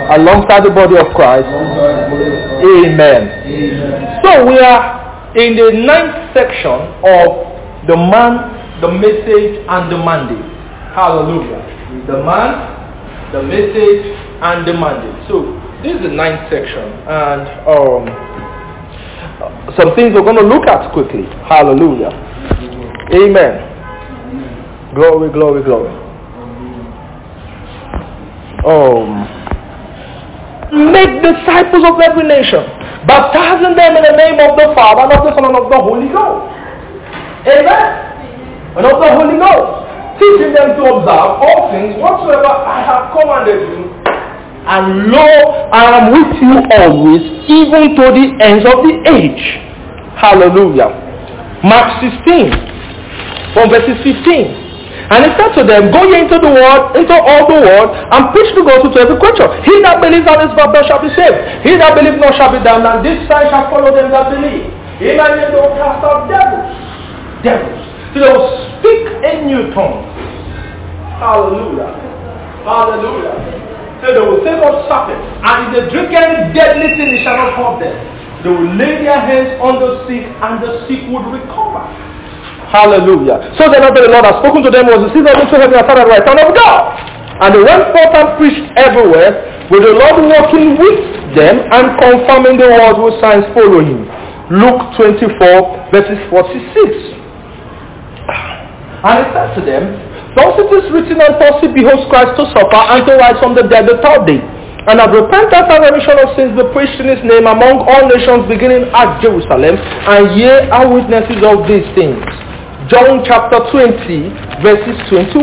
alongside the body of Christ. Amen. So we are in the 9th section of the man, the message, and the mandate. Hallelujah. The man, the message, and the mandate. So this is the 9th section, and some things we're going to look at quickly. Hallelujah. Amen. Glory, glory, glory. Make disciples of every nation, baptizing them in the name of the Father, and of the Son, and of the Holy Ghost. Amen. And of the Holy Ghost. Teaching them to observe all things whatsoever I have commanded you. And lo, I am with you always, even to the ends of the age. Hallelujah. Mark 16, from verses 15. And he said to them, go ye into the world, into all the world, and preach the gospel to every creature. He that believes on his baptism shall be saved. He that believes not shall be damned, and this sign shall follow them that believe. In my name they will cast out devils. Devils. So they will speak in new tongues. Hallelujah. Hallelujah. So they will take up serpents, and if they drink any deadly thing, it shall not hurt them. They will lay their hands on the sick, and the sick would recover. Hallelujah. So the Lord has spoken to them was the season into heaven and started right hand of God. And they went forth and preached everywhere, with the Lord working with them and confirming the word with signs following. Luke 24 verses 46. And he said to them, thus it is written unto us, he beholds Christ to suffer and to rise from the dead the third day. And that repentance and remission of sins be preached in his name among all nations, beginning at Jerusalem. And ye are witnesses of these things. John chapter 20 verses 21.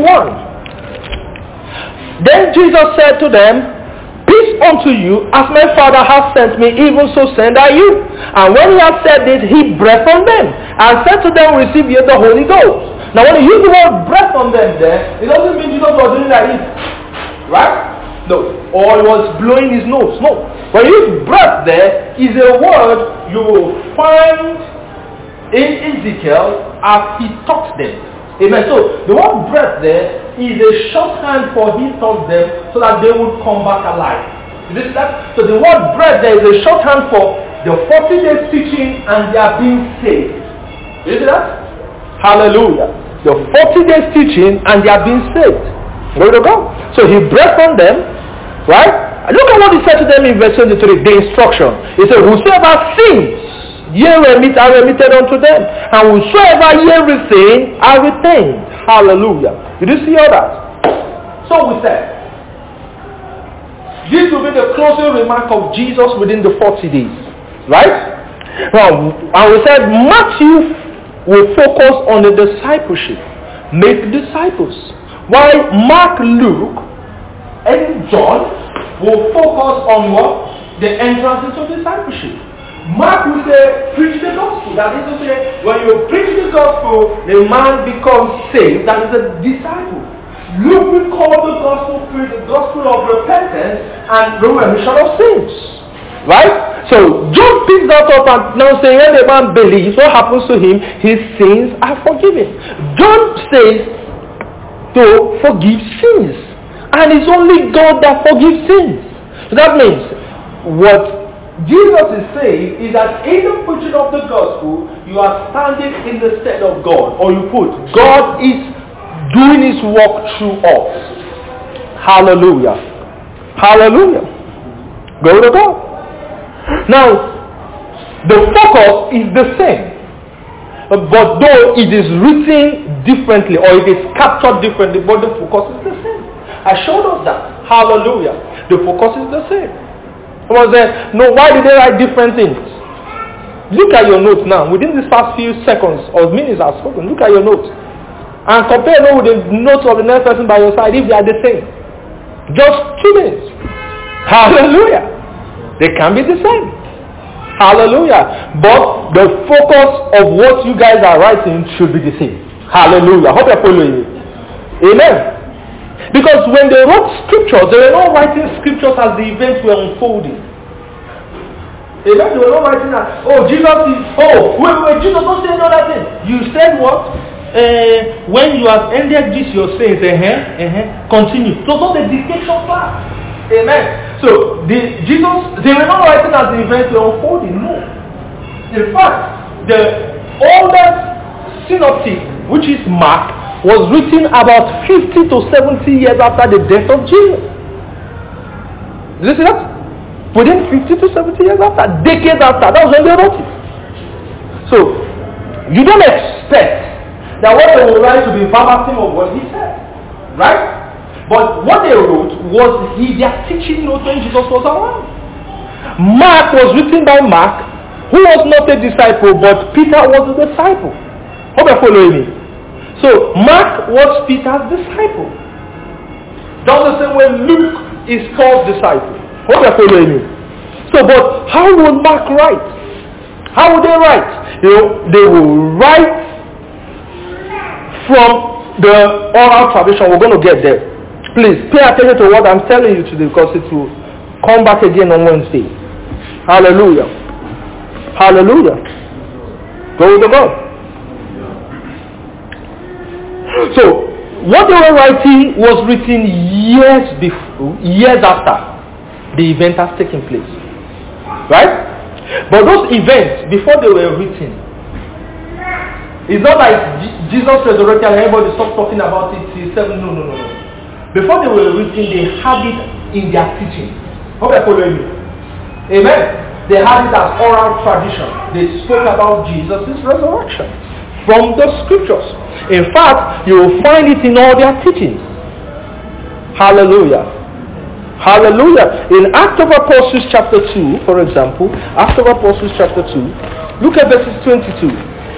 Then Jesus said to them, peace unto you, as my Father has sent me, even so send I you. And when he had said this, he breathed on them, and said to them, receive ye the Holy Ghost. Now when he used the word breath on them there, it doesn't mean Jesus was doing like this. Right? No. Or he was blowing his nose. No. When you use breath there, is a word you will find in Ezekiel as he taught them. Amen. So the word breath there is a shorthand for he taught them so that they would come back alive. You see that? So the word breath there is a shorthand for the 40 days teaching and they are being saved. You see that? Hallelujah. The 40 days teaching and they are being saved. Glory to God. So he breathed on them, right? Look at what he said to them in verse 23, the instruction. He said, whosoever sins, ye remit are remitted unto them, and whosoever ye retain are retained. Hallelujah. Did you see all that? So we said, this will be the closing remark of Jesus within the 40 days. Right? Now, and we said Matthew will focus on the discipleship. Make disciples. While Mark, Luke, and John will focus on what? The entrance into discipleship. Mark will say, preach the gospel. That is to say, when you preach the gospel, the man becomes saved. That is a disciple. Luke will call the gospel preach the gospel of repentance and the remission of sins. Right? So John picks that up and now saying, when a man believes, what happens to him? His sins are forgiven. John says to forgive sins. And it's only God that forgives sins. So that means what Jesus is saying is that in the preaching of the gospel, you are standing in the stead of God. Or you put, God is doing his work through us. Hallelujah. Hallelujah. Glory to God. Now, the focus is the same. But though it is written differently or it is captured differently, but the focus is the same. I showed us that. Hallelujah. The focus is the same. Someone said, no, why did they write different things? Look at your notes now. Within these past few seconds or minutes I've spoken, look at your notes. And compare them with the notes of the next person by your side if they are the same. Just 2 minutes. Hallelujah. They can be the same. Hallelujah. But the focus of what you guys are writing should be the same. Hallelujah. Hope you're following me. Amen. Because when they wrote scriptures, they were not writing scriptures as the events were unfolding. Amen. They were not writing that, oh, Jesus is, oh, wait, Jesus, don't say another thing. You said what? When you have ended this, your saying, continue. So not the dictation class. Amen. So they were not writing as the events were unfolding. No. In fact, the oldest synoptic, which is Mark, was written about 50 to 70 years after the death of Jesus. Did you see that? Within 50 to 70 years after, decades after, that was when they wrote it. So, you don't expect that what they will write to be verbatim of what he said. Right? But what they wrote was their teaching notes when Jesus was around. Mark was written by Mark, who was not a disciple, but Peter was a disciple. Hope you're following me. So, Mark was Peter's disciple. Just the same way Luke is Paul's disciple. Hope you're following me. So, but how would Mark write? How would they write? They will write from the oral tradition. We're going to get there. Please, pay attention to what I'm telling you today, because it will come back again on Wednesday. Hallelujah. Hallelujah. Glory to God. So, what they were writing was written years after the event has taken place. Right? But those events, before they were written, it's not like Jesus resurrected and everybody stopped talking about it till 7. No. Before they were written, they had it in their teaching. Hope you're following me. Amen. They had it as oral tradition. They spoke about Jesus' resurrection from the scriptures. In fact, you will find it in all their teachings. Hallelujah. Hallelujah. In Acts of Apostles chapter 2, for example, Acts of Apostles chapter 2, look at verses 22.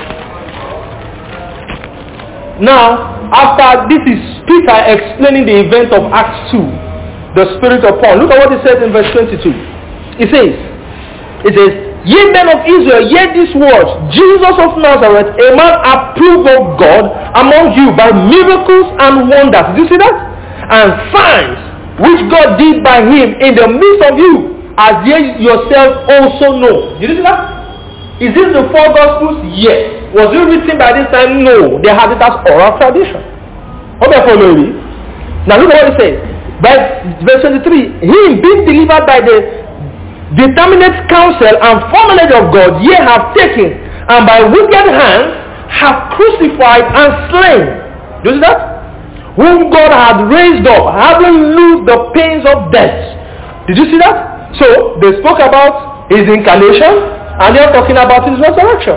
Now, after this is Peter explaining the event of Acts 2, the Spirit of Paul. Look at what he says in verse 22. It says, Ye men of Israel, hear these words. Jesus of Nazareth, a man approved of God among you by miracles and wonders. Did you see that? And signs which God did by him in the midst of you, as ye yourselves also know. Did you see that? Is this the four Gospels? Yes. Was it written by this time? No. They had it as oral tradition. Hope you follow me. Now look at what it says. Verse 23. Him being delivered by the determinate counsel and foreknowledge of God, ye have taken, and by wicked hands have crucified and slain. Do you see that? Whom God had raised up, having loosed the pains of death. Did you see that? So, they spoke about his incarnation, and they are talking about his resurrection.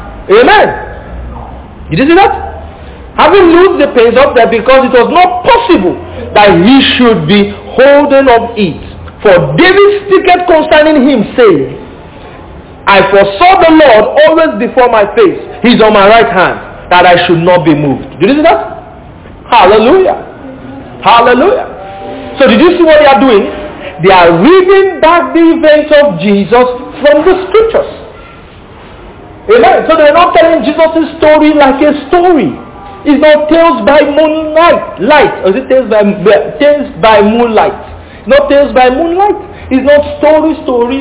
Amen. Did you see that? Having loosed the pains of death, because it was not possible that he should be holden of it. For David speaketh concerning him, saying, I foresaw the Lord always before my face. He is on my right hand, that I should not be moved. Did you see that? Hallelujah. Hallelujah. So did you see what they are doing? They are reading back the events of Jesus from the scriptures. Amen. So they're not telling Jesus' story like a story. It's not tales by moonlight. Or is it tales by moonlight? Not tales by moonlight. It's not story.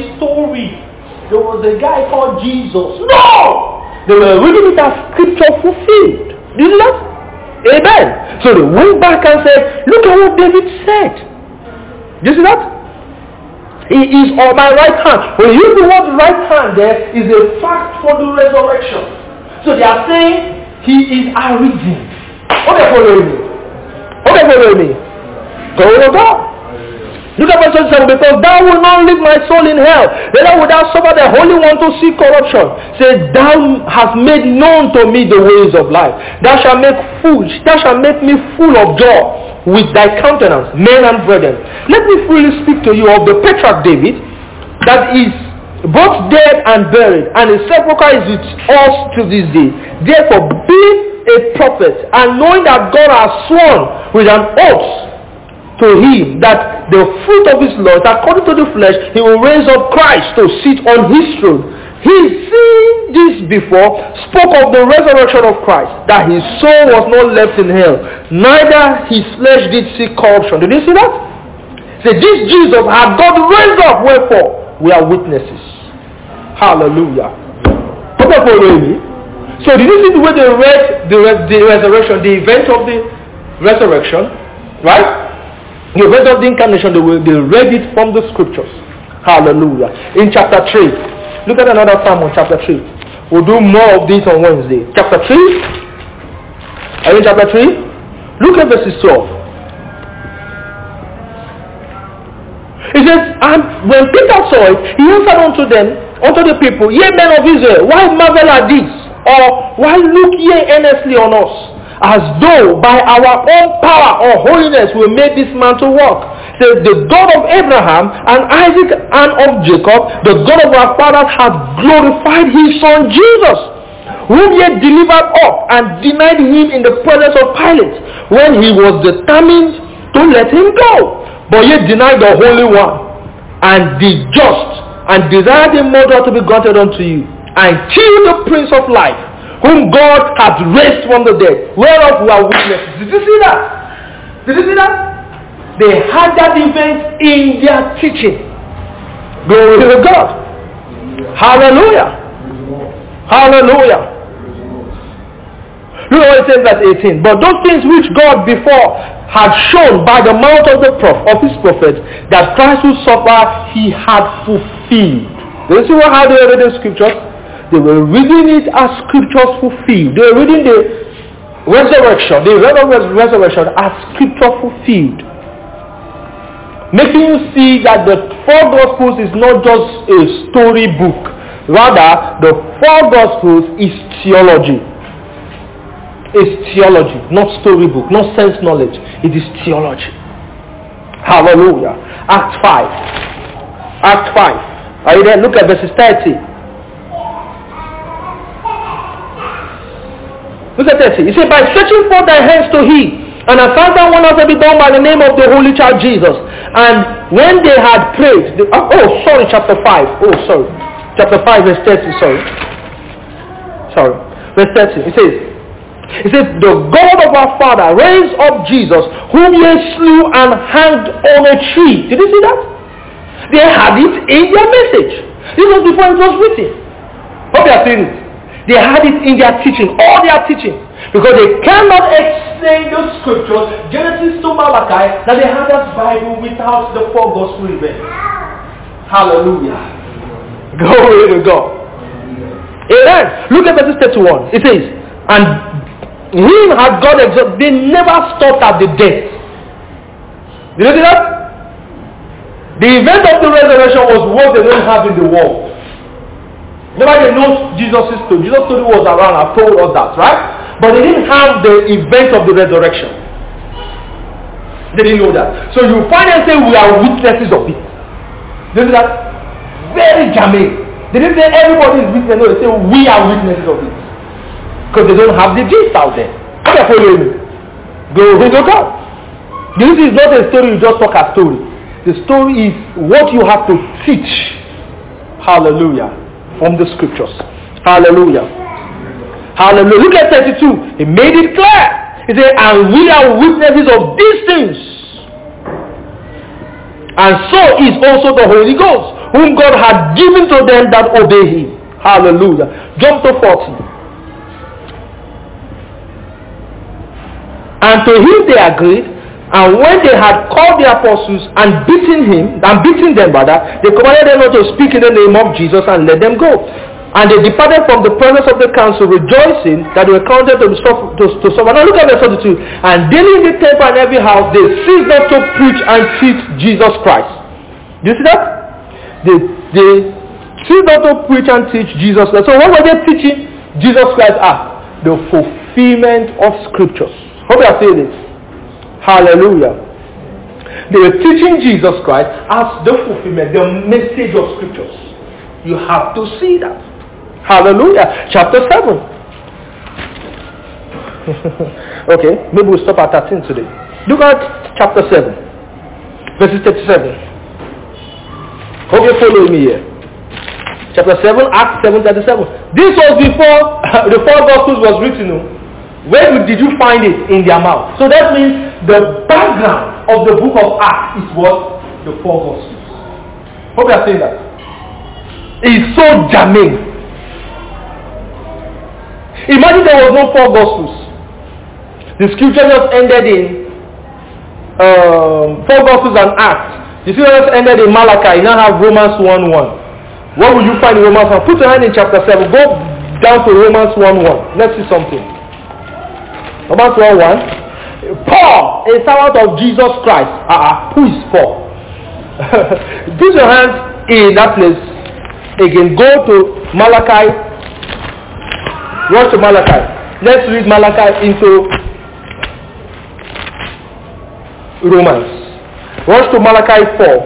There was a guy called Jesus. No! They were reading it as scripture fulfilled. Did you see that? Amen. So they went back and said, look at what David said. Did you see that? He is on my right hand. When you use the word right hand there, is a fact for the resurrection. So they are saying, he is our redeemer. Okay, follow me. Go to God. Look at verse 27. Because thou wilt not leave my soul in hell, neither wilt thou suffer the Holy One to see corruption. Say, thou hast made known to me the ways of life. Thou shalt make me full of joy with thy countenance, men and brethren. Let me freely speak to you of the patriarch David, that is both dead and buried, and his sepulchre is with us to this day. Therefore, being a prophet, and knowing that God has sworn with an oath to him that the fruit of his Lord, according to the flesh, he will raise up Christ to sit on his throne. He, seeing this before, spoke of the resurrection of Christ, that his soul was not left in hell, neither his flesh did see corruption. Did you see that? Say, this Jesus had God raised up, wherefore we are witnesses. Hallelujah. So did you see the way they read the resurrection, the event of the resurrection? Right? The event of the incarnation, they read it from the scriptures. Hallelujah. In chapter 3. Look at another sermon, chapter 3. We'll do more of this on Wednesday. Chapter 3. Are you in chapter 3? Look at verses 12. It says, and when Peter saw it, he answered unto them, unto the people, Ye men of Israel, why marvel at this? Or why look ye earnestly on us, as though by our own power or holiness we made this man to walk? Says, the God of Abraham and Isaac and of Jacob, the God of our fathers, hath glorified his son Jesus, whom ye delivered up and denied him in the presence of Pilate, when he was determined to let him go. But ye denied the Holy One, and the just, and desired the murderer to be granted unto you, and killed the Prince of Life, whom God hath raised from the dead, whereof we are witnesses. Did you see that? Did you see that? They had that event in their teaching. Glory to God. Hallelujah. Hallelujah. Look what it says verse 18. But those things which God before had shown by the mouth of his prophets, that Christ would suffer, he had fulfilled. Do you see how they were reading scriptures? They were reading it as scriptures fulfilled. They were reading the resurrection, the event of resurrection as scripture fulfilled. Making you see that the four Gospels is not just a story book. Rather, the four Gospels is theology. It's theology, not storybook, not sense knowledge. It is theology. Hallelujah. Acts 5. Acts 5. Are you there? Look at verses 30. Look at 30. He said, by stretching forth thy hands to heal, and a sign and wonders shall be done by the name of the Holy Child Jesus. And when they had prayed, chapter 5. Chapter 5, verse 30, Verse 30. It says, the God of our Father raised up Jesus, whom ye slew and hanged on a tree. Did you see that? They had it in their message. This was before it was written. Hope you are seeing it. They had it in their teaching, all their teaching. Because they cannot explain the scriptures, Genesis to Malachi, that they had that Bible without the four gospel events. Hallelujah. Glory to God. Amen. Look at verse 31. It says, and him had God exalted. They never stopped at the death. Did you see that? The event of the resurrection was what they don't have in the world. Nobody knows Jesus' story. Jesus' story was around. I told us that, right? But they didn't have the event of the resurrection. They didn't know that. So you find them say we are witnesses of it. They do that. Very germane. They didn't say everybody is witness. No, they say we are witnesses of it. Because they don't have the gist out there. Are you following me? Glory to God. This is not a story you just talk a story. The story is what you have to teach. Hallelujah. From the scriptures. Hallelujah. Hallelujah. Look at 32. He made it clear. He said, and we are witnesses of these things. And so is also the Holy Ghost, whom God had given to them that obey him. Hallelujah. Jump to 40. And to him they agreed, and when they had called the apostles and beaten them, they commanded them not to speak in the name of Jesus and let them go. And they departed from the presence of the council, rejoicing that they were counted to suffer. Now look at verse 42. And daily in the temple and every house, they ceased not to preach and teach Jesus Christ. Do you see that? They ceased not to preach and teach Jesus Christ. So what were they teaching Jesus Christ as? The fulfillment of scriptures. Hope you are saying this. Hallelujah. They were teaching Jesus Christ as the fulfillment, the message of scriptures. You have to see that. Hallelujah. Chapter 7. Okay, maybe we'll stop at 13 today. Look at chapter 7. Verses 37. Hope you're following me here. Chapter 7, Acts 7:37. This was before the four Gospels was written. Where did you find it? In their mouth. So that means the background of the book of Acts is what? The four Gospels. Hope you are saying that. It's so germane. Imagine there was no four Gospels. The scripture just ended in 4 Gospels and Acts. You see what ended in Malachi. You now have Romans 1:1. What will you find in Romans 1? Put your hand in chapter 7. Go down to Romans 1:1. Let's see something. Romans 1:1. Paul, a servant of Jesus Christ. Who is Paul? Put your hands in that place. Again, go to Malachi. Rush to Malachi. Let's read Malachi into Romans. Rush to Malachi 4.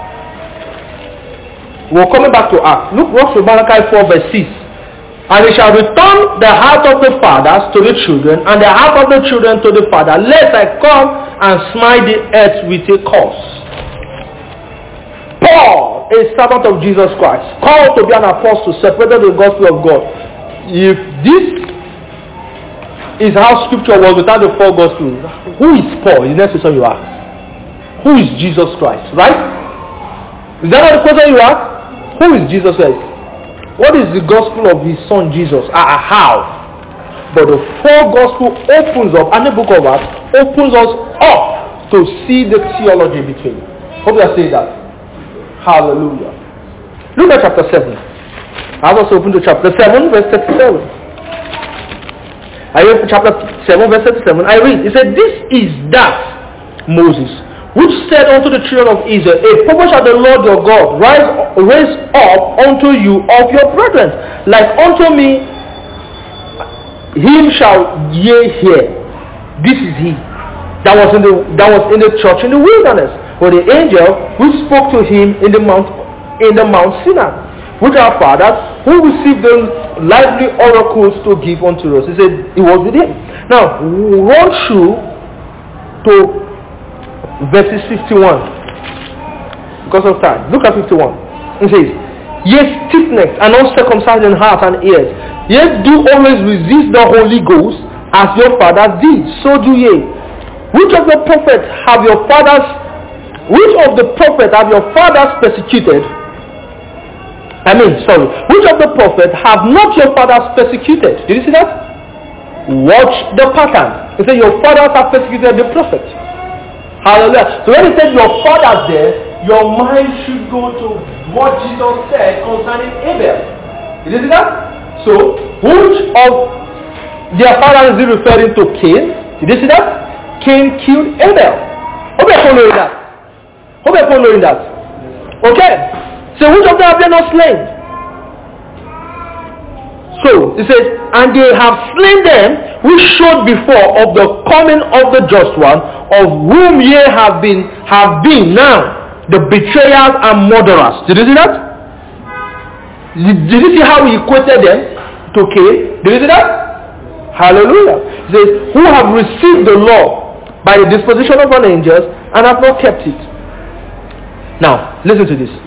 We're coming back to Acts. Look, rush to Malachi 4 verse 6. And they shall return the heart of the fathers to the children, and the heart of the children to the father, lest I come and smite the earth with a curse. Paul, a servant of Jesus Christ, called to be an apostle, separated the gospel of God. If this is how scripture was without the 4 gospels, who is Paul? The next question you ask. Who is Jesus Christ? Right? Is that not the question you ask? Who is Jesus Christ? What is the gospel of his son Jesus? How? But the 4 gospel opens up, and the book of Acts opens us up to see the theology between. Hope you are saying that. Hallelujah. Look at chapter 7. I was open to chapter 7, verse 37. I read chapter 7, verse 37. I read. It said, this is that Moses, which said unto the children of Israel, a prophet shall the Lord your God raise up unto you of your brethren, like unto me, him shall ye hear. This is he that was in the church in the wilderness, for the angel who spoke to him in the Mount Sinai, which our fathers who received the lively oracles to give unto us. He said it was with him. Now run through to verses 51 because of time. Look at 51. It says, ye stiff-necked and uncircumcised in heart and ears, yet do always resist the Holy Ghost, as your fathers did, so do ye. Which of the prophets have your fathers persecuted? Which of the prophets have not your fathers persecuted? Did you see that? Watch the pattern. He said your fathers have persecuted the prophet. Hallelujah. So when he said your fathers there, your mind should go to what Jesus said concerning Abel. Did you see that? So which of their fathers is he referring to? Cain? Did you see that? Cain killed Abel. Hope you're following that. Okay. So which of them have they not slain? So it says, and they have slain them which showed before of the coming of the just one, of whom ye have been now the betrayers and murderers. Did you see that? Did you see how he equated them to Cain? Did you see that? Hallelujah. It says, who have received the law by the disposition of an angels and have not kept it. Now, listen to this.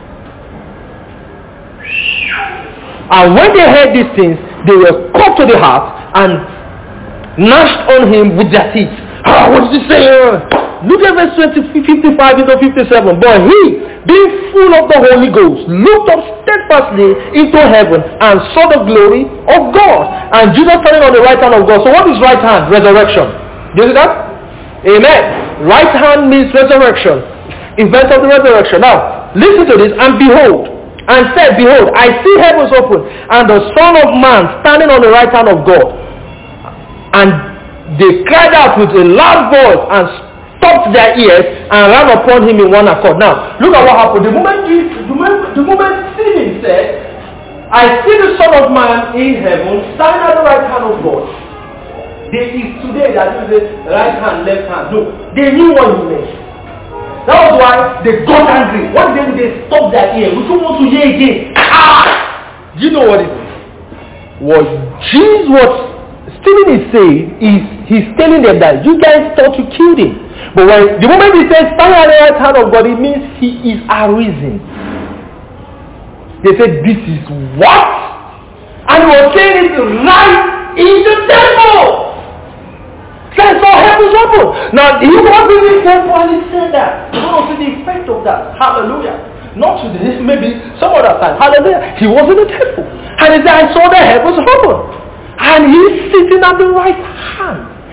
And when they heard these things, they were cut to the heart and gnashed on him with their teeth. What did he say? Look at verse 55 into 57. But he, being full of the Holy Ghost, looked up steadfastly into heaven and saw the glory of God, and Jesus standing on the right hand of God. So what is right hand? Resurrection. Do you see that? Amen. Right hand means resurrection. Event of the resurrection. Now, listen to this. And behold, and said, behold, I see heavens open, and the Son of Man standing on the right hand of God. And they cried out with a loud voice and stopped their ears and ran upon him in one accord. Now, look at what happened. The moment Stephen said, I see the Son of Man in heaven standing at the right hand of God. There is today that is the right hand, left hand. No, they knew what he meant. That was why they got angry. What did they stop their ear? We don't want to hear again. Do you know what it is? What Stephen is saying is he's telling them that you guys thought you killed him. But when the moment he says stand at the right hand of God, it means he is arisen. They said this is what? And he was saying it right in the temple. That's all heavens open. Now, he was in the temple and he said that. You want to see the effect of that. Hallelujah. Not today, maybe some other time. Hallelujah. He was in the temple. And he said, I saw the heavens open. And he's sitting at the right hand.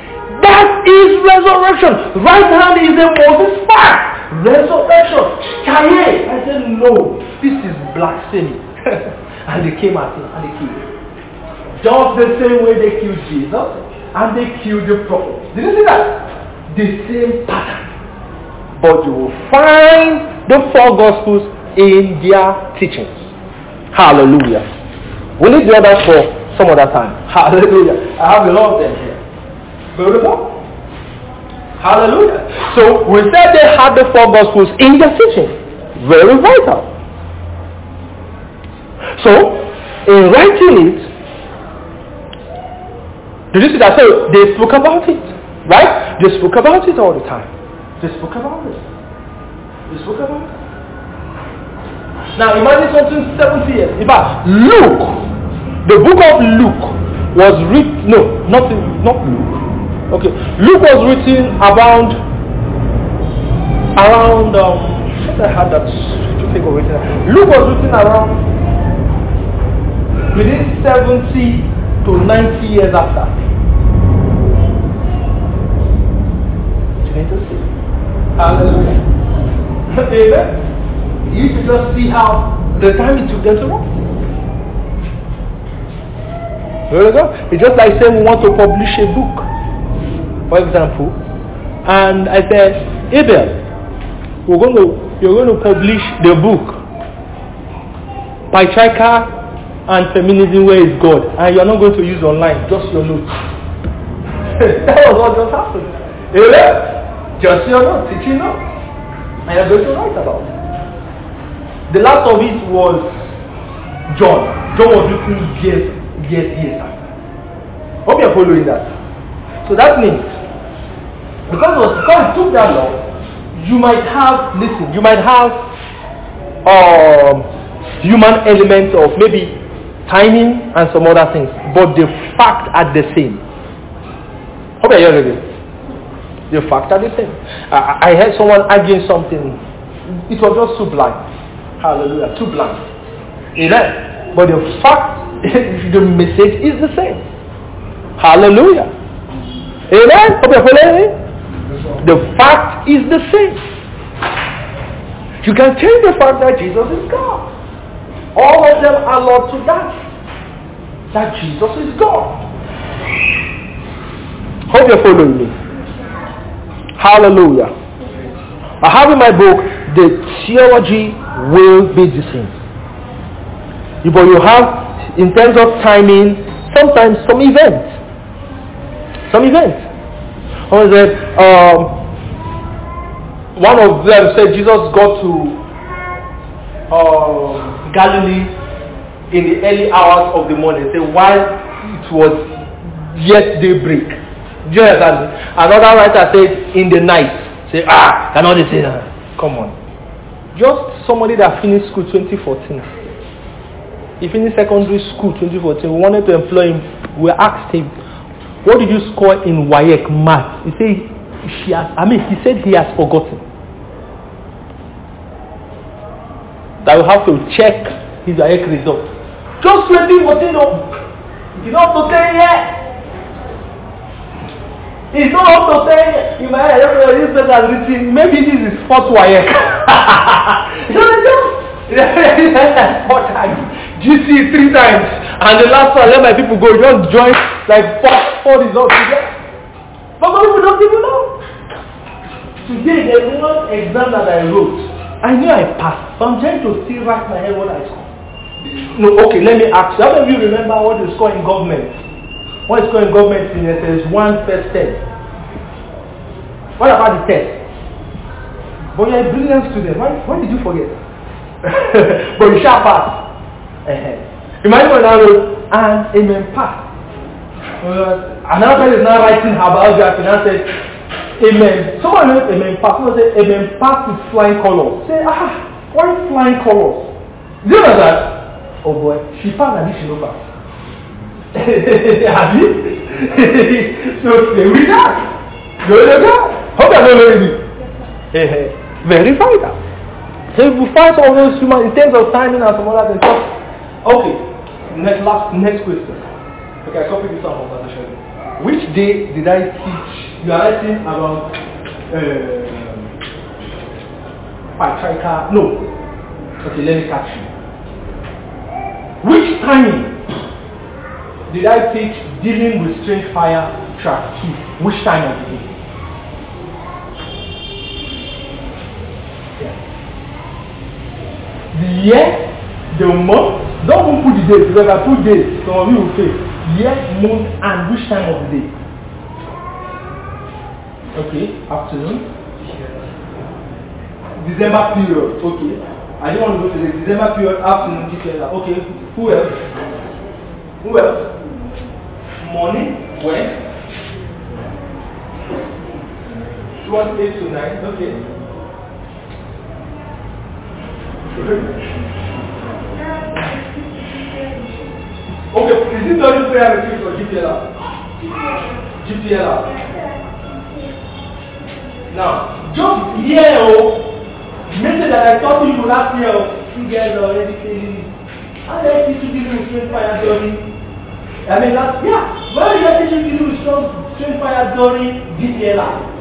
That is resurrection. Right hand is a Moses fact. Resurrection. Chaye. I said, no, this is blasphemy. And they came at him and they killed him. Just the same way they killed Jesus and they killed the prophet. Did you see that? The same pattern. But you will find the 4 Gospels in their teachings. Hallelujah. We'll leave the others for some other time. Hallelujah. I have a lot of them here. Beautiful. Hallelujah. So we said they had the 4 Gospels in their teaching. Very vital. So, in writing it, did you see that? So they spoke about it. Right? They spoke about it all the time. They spoke about it. They spoke about it. Now imagine something 70 years. In fact, Luke, the book of Luke was written, no, not Luke. Okay, Luke was written around I had that figure written. Luke was written around within 70 to 90 years after. You need to see. Hallelujah. Amen. You should just see how the time it took them to write. There you go. It's just like saying we want to publish a book, for example, and I said, Abel, you're going to publish the book Patriarchy and Feminism, Where is God? And you're not going to use online, just your notes. That was what just happened. Amen. Just your notes, teaching notes. And you're going to write about it. The last of it was John. John was written years after. Hope you're following that. So that means, because it took that long, you might have human elements of maybe timing and some other things, but the fact are the same. Hope you're hearing it. The fact are the same. I heard someone arguing something. It was just too blind. Hallelujah. Too blind. Amen. But the fact, the message is the same. Hallelujah. Amen. Hope you're following me. The fact is the same. You can change the fact that Jesus is God. All of them are Lord to that Jesus is God. Hope you're following me. Hallelujah. I have in my book, the theology will be the same. But you have, in terms of timing, sometimes some events. One of them said Jesus got to Galilee in the early hours of the morning. Say while it was yet daybreak. Do you understand? Another writer said in the night. Say cannot they say that? Come on. Just somebody that finished school 2014. He finished secondary school 2014. We wanted to employ him. We asked him, what did you score in WAEC math? He said he has forgotten. That we have to check his WAEC result. Just 2014, you don't have to say yet. It's not up to say in my head, this person has written, maybe this is first WAEC. You know four times. GC 3 times. And the last one, let my people go. Just join like four results together. But most people don't even know. Today, the one exam that I wrote, I knew I passed. But I'm trying to still write my head what I scored. No, okay, let me ask you. How many of you remember what you score in government? What is scored in government in SS1 first test? What about the test? But you're a brilliant student. Why did you forget? But you shall pass. Imagine when I wrote, and amen pass. Another person is now writing her biography and I said, amen. Someone wrote amen pass. Someone said, amen pass with flying colors. Say, why flying colors? Do you know that? Oh boy, she passed and she no pass. Have you? So stay with that. Go to God. Hope you're not knowing it. Very vital. So if you find all those human in terms of timing and some other things. Okay. Next question. Okay, I copied this one from Pastor Shirley. which day did I teach? You are writing about Patriarcha. No. Okay, let me catch you. Which time did I teach dealing with strange fire track 2? Which time of the day? The year, the month. Don't put the date because I put dates. Some of you will say year, month, and which time of the day? Okay, afternoon. December period. Okay. I don't want to go to the December period, afternoon, GPL. Okay. Who else? Who else? Morning. When? 8 to 9. Okay. Okay, is it during prayer retreat or GPL? GPL. Now, just here, message that I taught you last year, you guys are already feeling it. How do I teach you dealing with strange fire during? I mean, last year, why did I teach you dealing with strange fire during GPL?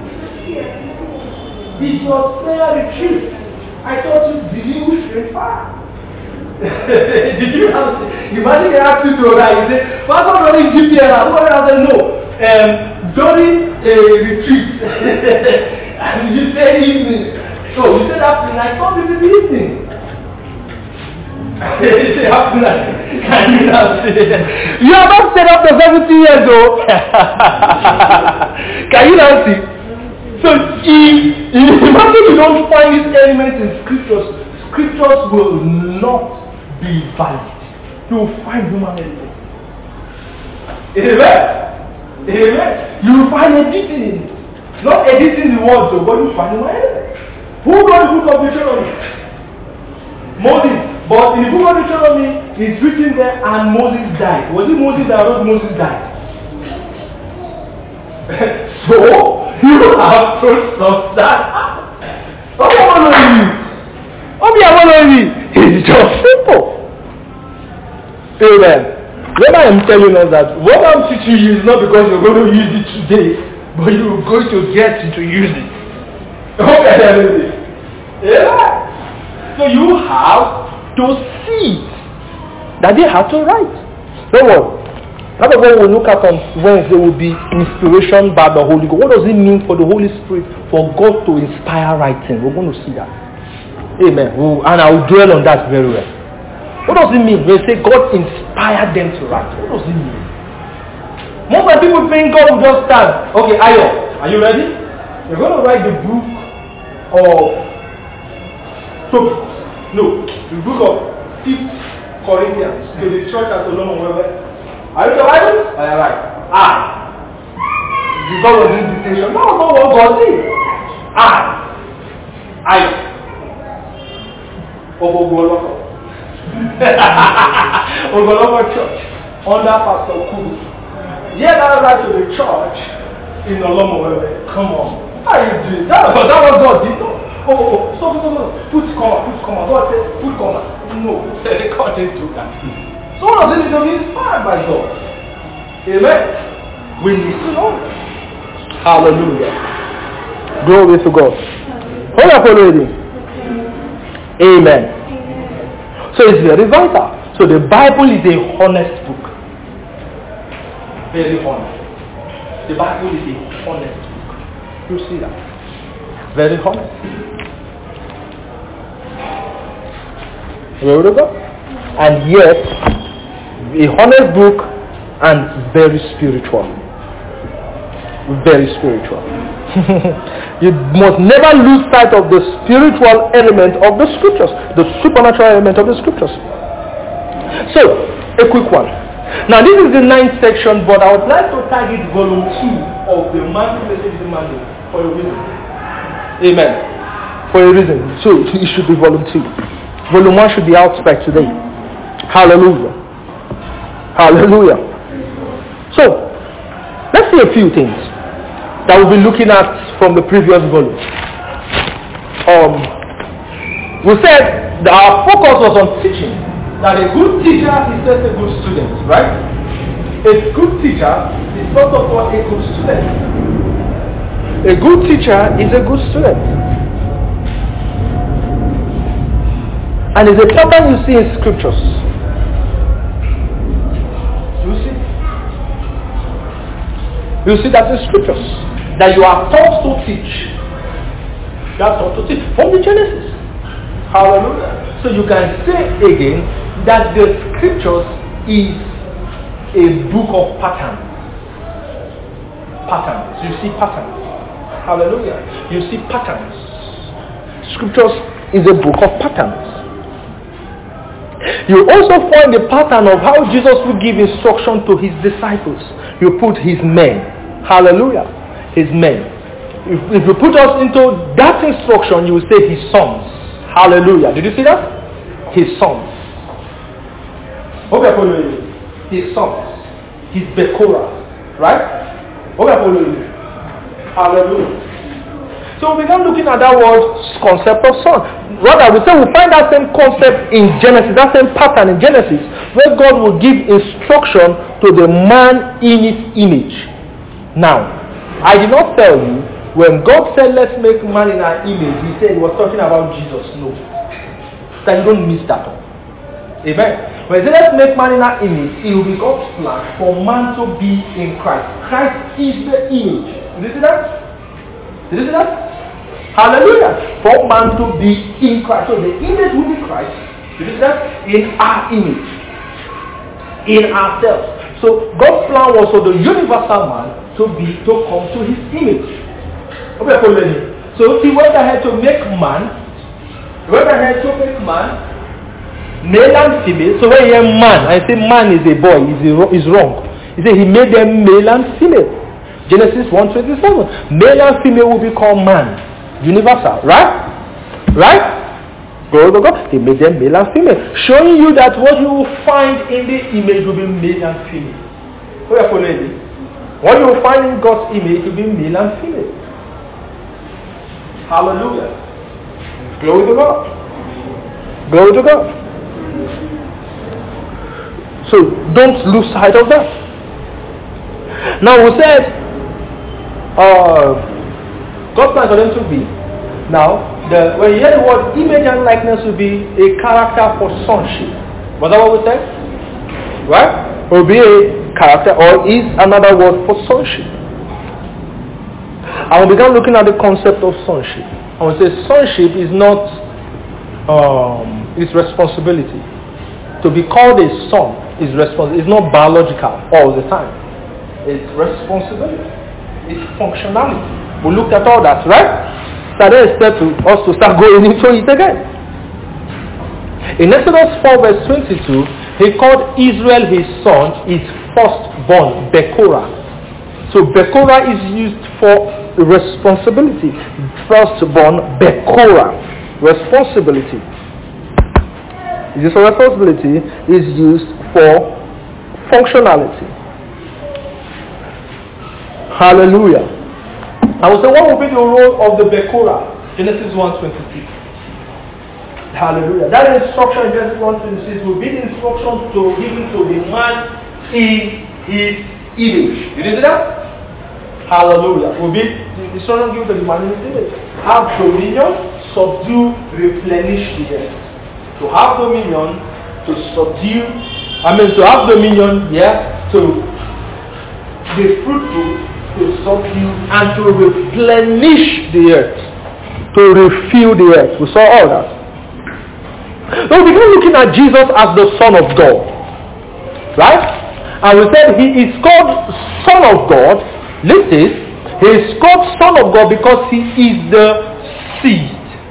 It was prayer retreat. I taught you dealing with strange fire. Did you imagine they asked you to write? You say, Pastor, during GPL, what I said, no. During a retreat. And you say evening. So you said afternoon, I thought it was the evening. You say afternoon. Can you not say that? You have not set up the 70 years old. Can you not see? So if imagine you don't find these elements in scriptures will not be valid. You will find human elements. Amen. Amen. You will find editing. Not editing the words, but you will find human elements. Who wrote the book of Deuteronomy? Moses. But in the book of Deuteronomy, it's written there, and Moses died. Was it Moses that wrote Moses died? So, you have to stop that. Okay, I want to read. It's just simple. Amen. When I am telling us that, what I'm teaching you is not because you're going to use it today, but you're going to get to use it. Okay, yeah. So you have those seeds that they have to write. Don't worry. That's what we'll look at on Wednesday will be inspiration by the Holy Ghost. What does it mean for the Holy Spirit, for God to inspire writing? We're going to see that. Amen. And I will dwell on that very well. What does it mean when we say God inspired them to write? What does it mean? Most of the people think God will just start. Okay, Ayo, are you ready? You're going to write the book of Tobit. No, the book of 5 Corinthians to the church at Solomon. Are you the Bible? All right. Because of this dictation. No, what God did. I. Ogoloko. Ogoloko Church. Under Pastor Kudu. Yeah, that right to the church in Olomo. Come on. How are you doing? That was God did. No. Stop. Put comma. God said, put comma. No. God didn't do that. So all of this is to be inspired by God. Amen. We need to know. Hallelujah. Glory to God. Hold up already. Amen. So it's very vital. So the Bible is a honest book. Very honest. The Bible is a honest book. You see that? Very honest. Glory to God. And yet, a honest book and very spiritual. Very spiritual. You must never lose sight of the spiritual element of the scriptures, the supernatural element of the scriptures. So, a quick one. Now this is the 9th section, but I would like to target volume 2 of the Monday Message Monday for a reason. Amen. For a reason. So it should be volume 2. Volume 1 should be out by today. Hallelujah. Hallelujah. So, let's see a few things that we'll be looking at from the previous volume. We said that our focus was on teaching. That a good teacher is just a good student, right? A good teacher is first of all a good student. A good teacher is a good student. And it's a pattern you see in scriptures. You see that in scriptures. That you are taught to teach. You are taught to teach. From the Genesis. Hallelujah. So you can say again that the scriptures is a book of patterns. Patterns. You see patterns. Hallelujah. You see patterns. Scriptures is a book of patterns. You also find the pattern of how Jesus would give instruction to his disciples. You put his men. Hallelujah. His men. If you put us into that instruction, you will say his sons. Hallelujah. Did you see that? His sons. Okay, his sons. His Bekora. Right? Okay, hallelujah. So we began looking at that word concept of son. Rather, we say we find that same concept in Genesis, that same pattern in Genesis, where God will give instruction to the man in his image. Now, I did not tell you, when God said let's make man in our image, he said he was talking about Jesus. No. That you don't miss that one. Amen. When he said let's make man in our image, it will be God's plan for man to be in Christ. Christ is the image. Did you see that? Did you see that? Hallelujah. For man to be in Christ. So the image will be Christ. Did you see that? In our image. In ourselves. So God's plan was for the universal man to come to his image. So he went ahead to make man. Male and female. So when you hear man, I say man is a boy, is wrong. He said he made them male and female. Genesis 1:27. Male and female will be called man. Universal. Right? Right? Glory to God. He made them male and female. Showing you that what you will find in the image will be male and female. What you will find in God's image will be male and female. Hallelujah. Glory to God. Glory to God. So don't lose sight of that. Now we said God's plan for them to be. Now when you hear the word image and likeness will be a character for sonship. Was that what we said? Right? It will be a character or is another word for sonship. And we began looking at the concept of sonship. I would say sonship is not it's responsibility. To be called a son is it's not biological all the time. It's responsibility. It's functionality. We looked at all that, right? So then it's time to us to start going into it again. In Exodus 4 verse 22, he called Israel his son, his firstborn, Bekora. So Bekora is used for responsibility. Firstborn, Bekora. Responsibility. This responsibility is used for functionality. Hallelujah. I will say, what will be the role of the Bekora? Genesis 1:26. Hallelujah. That instruction in Genesis 1:26 will be the instruction given to the man in his image. Did you see that? Hallelujah. Will be the instruction given to the man in his image. Have dominion, subdue, replenish the earth. To have dominion, to subdue, to have dominion, to be fruitful, to subdue, and to replenish the earth, to refill the earth. We saw all that. Now we began looking at Jesus as the Son of God, right? And we said he is called Son of God. Listen, he is called Son of God because he is the seed.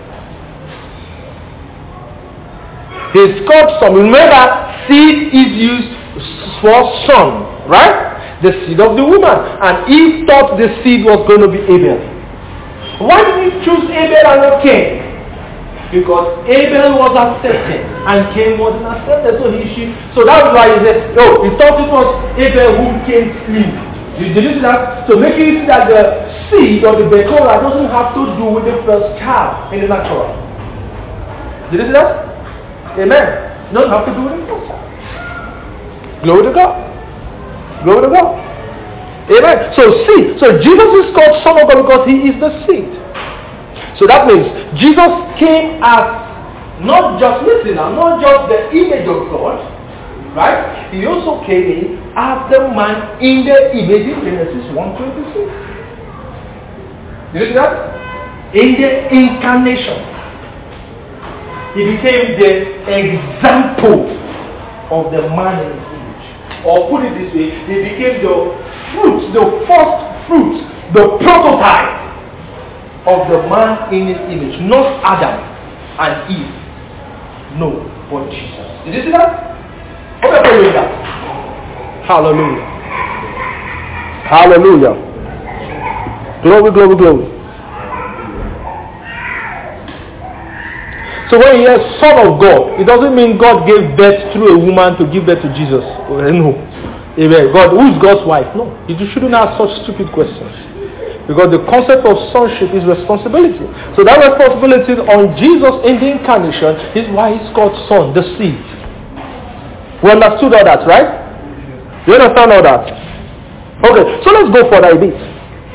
He is called Son. Remember, seed is used for son, right? The seed of the woman. And Eve thought the seed was going to be Abel. Why did he choose Abel and not Cain? Because Abel was accepted and Cain wasn't accepted. So that's why he said, no, he thought it was Abel whom Cain slew. Did you see that? So making it see that the seed of the Bekora doesn't have to do with the first child in the natural. Did you see that? Amen. You don't have to do it in first child. Glory to God. Glory to God. Amen. So seed. So Jesus is called Son of God because he is the seed. So that means Jesus came as not just the image of God, right? He also came in as the man in the image in Genesis 1:26. Did you see that? In the incarnation, he became the example of the man in his image. Or put it this way, he became the first fruit, the prototype of the man in his image. Not Adam and Eve. No, but Jesus. Did you see that? Okay, following that. Hallelujah. Hallelujah. Glory, glory, glory. So when he hears Son of God, it doesn't mean God gave birth through a woman to give birth to Jesus. No. Amen. God, who is God's wife? No. You shouldn't ask such stupid questions. Because the concept of sonship is responsibility. So that responsibility on Jesus in the incarnation is why he's called Son, the seed. We understood all that, right? You understand all that? Okay, so let's go for that a bit.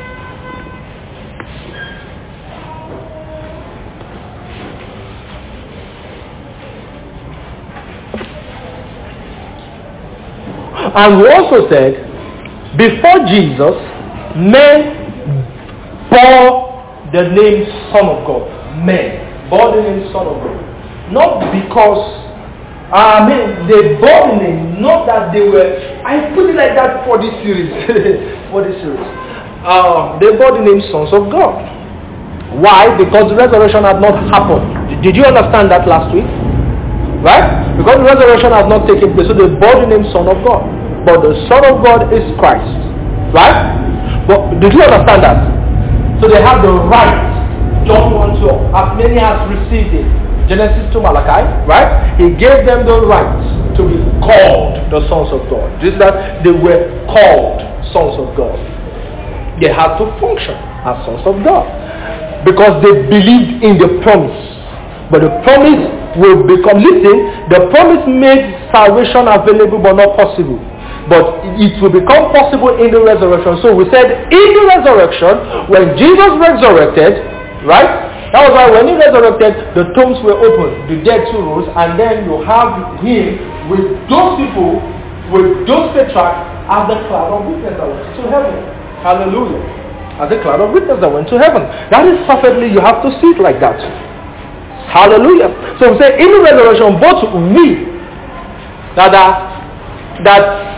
And we also said, before Jesus, men bore the name Son of God. Men bore the name Son of God. Not because, they bore the name, not that they were, I put it like that for this series. For this series. They bore the name Sons of God. Why? Because the resurrection had not happened. Did you understand that last week? Right? Because the resurrection has not taken place, so they bore the name Son of God. But the Son of God is Christ. Right? But did you understand that? So they have the right. John 1:12. As many as received it. Genesis to Malachi. Right? He gave them the right to be called the sons of God. Just that they were called sons of God. They had to function as sons of God. Because they believed in the promise. But the promise will become, listen, the promise made salvation available but not possible. But it will become possible in the resurrection. So we said in the resurrection, when Jesus resurrected, right? That was why when he resurrected, the tombs were opened, the dead too rose, and then you have him with those people, with those patriarchs, as the cloud of witness that went to heaven. Hallelujah. As the cloud of witness that went to heaven. That is perfectly, you have to see it like that. Hallelujah. So we say in the resurrection, both we that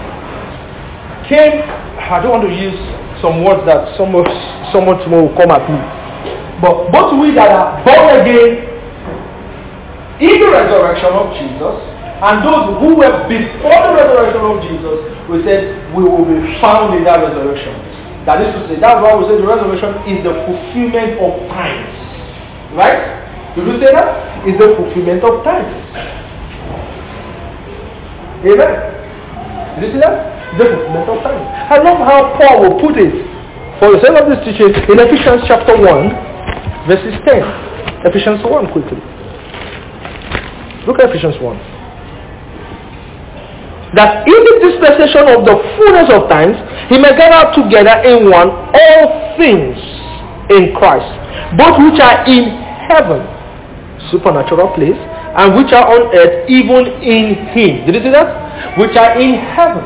came, I don't want to use some words that someone tomorrow will come at me. But both we that are born again in the resurrection of Jesus and those who were before the resurrection of Jesus, we said we will be found in that resurrection. That is to say, that's why we say the resurrection is the fulfillment of times. Right? Did you say that? It's the fulfillment of times. Amen? Did you see that? The fulfillment of time. I love how Paul will put it for the sake of this teaching in Ephesians chapter 1 verses 10. Ephesians 1 quickly. Look at Ephesians 1. That in the dispensation of the fullness of times, he may gather together in one all things in Christ, both which are in heaven, supernatural place, and which are on earth, even in him. Did you see that? Which are in heaven.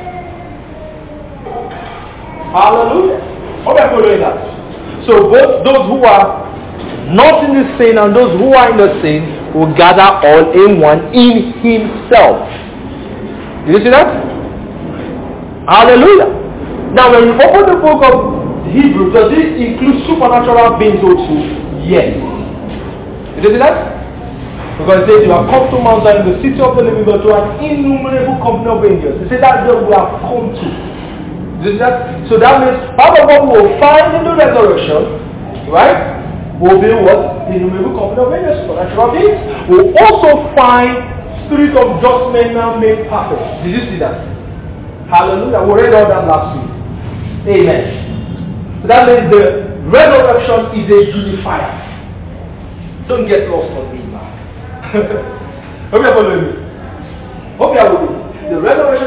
Hallelujah. How are you following that? So both those who are not in the sin and those who are in the sin will gather all in one in himself. Did you see that? Hallelujah. Now when you open the book of Hebrews, does it include supernatural beings also? Yes. Did you see that? Because it says you have come to Mount Zion, the city of the living God, to an innumerable company of angels. It says that we have come to. So that means part of what we will find in the resurrection, right, will be what? The innumerable company of angels, supernatural beings. We'll also find spirit of just men now made perfect. Did you see that? Hallelujah. We read all that last week. Amen. So that means the resurrection is a unifier. Don't get lost on me, man. Hope you are following me. Hope you are with me. The resurrection is a unifier.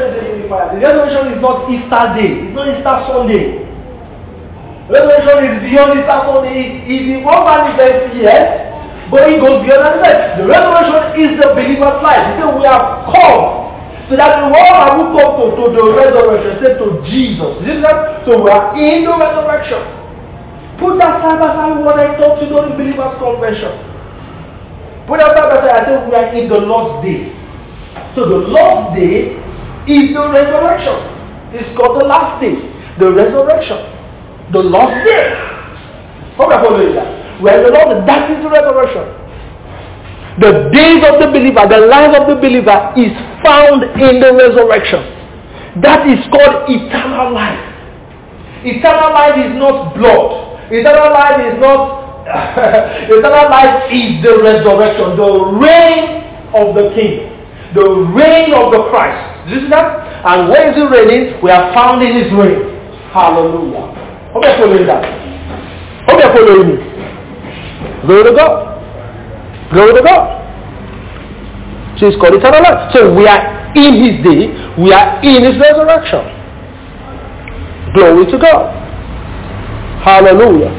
in fire. The resurrection is not Easter Day. It's not Easter Sunday. Resurrection is beyond Easter Sunday. It's the one man event, yes, but it goes beyond that event. The resurrection is the believer's life. He said we have come so that the world have looked up to the resurrection, said to Jesus. Isn't that? So we are in the resurrection. Put that side by side what I taught you during believers' convention. Put that side by side. I said we are in the Lord's Day. So the Lord's Day is the resurrection. It's called the last day. The resurrection. The Lord's Day. Hope you're following that. We are in the Lord's Day. That is the resurrection. The days of the believer, the life of the believer is found in the resurrection. That is called eternal life. Eternal life is not blood. Eternal life is not eternal life is the resurrection, the reign of the King, the reign of the Christ. Listen that? And where is he reigning? We are found in his reign. Hallelujah. Hope you're following that. Hope you're following me. Glory to God. Glory to God. So it's called eternal life. So we are in his day. We are in his resurrection. Glory to God. Hallelujah.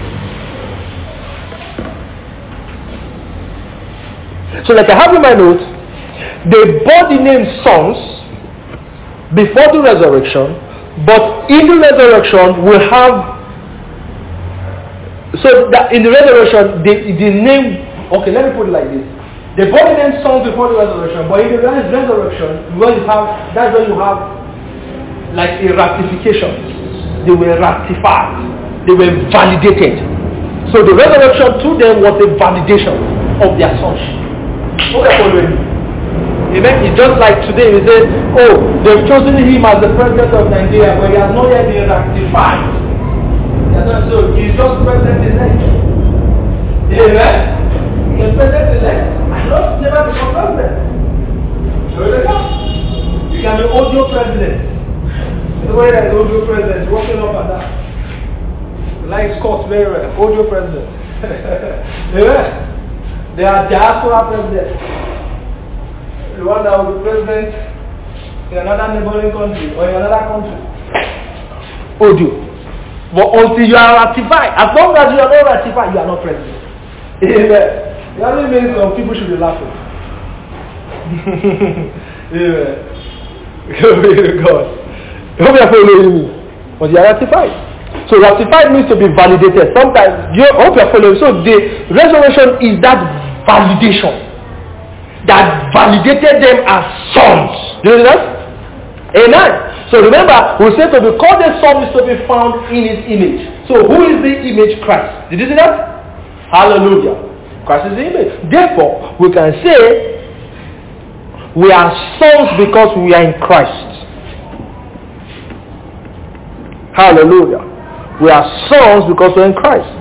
So like I have in my notes, they bore the name sons before the resurrection, but in the resurrection we have, so that in the resurrection the name, okay, let me put it like this. They bore the name sons before the resurrection, but in the resurrection, where you have, that's where you have like a ratification. They were ratified. They were validated. So the resurrection to them was a validation of their sonship. Okay, following. Amen. It's just like today we say, oh, they've chosen him as the president of Nigeria, but he has not yet been ratified. So he's just president-elect. Amen. He's president-elect. And not never become president. So you can be audio president. The way that audio president is walking up and down. Like Scott very well, audio president. Amen. They are diaspora presidents. The one that will be president in another neighboring country or in another country. Audio. But until you are ratified, as long as you are not ratified, you are not president. Amen. It only means some people should be laughing. Amen. Glory to God. I hope you are following me. But you are ratified. So ratified means to be validated. Sometimes, I hope you are following. So the resurrection is that validation that validated them as sons. Do you know that? Amen. So remember, we said to be called a son is to be found in his image. So who is the image? Christ. Did you see that? Hallelujah. Christ is the image. Therefore, we can say we are sons because we are in Christ. Hallelujah. We are sons because we're in Christ.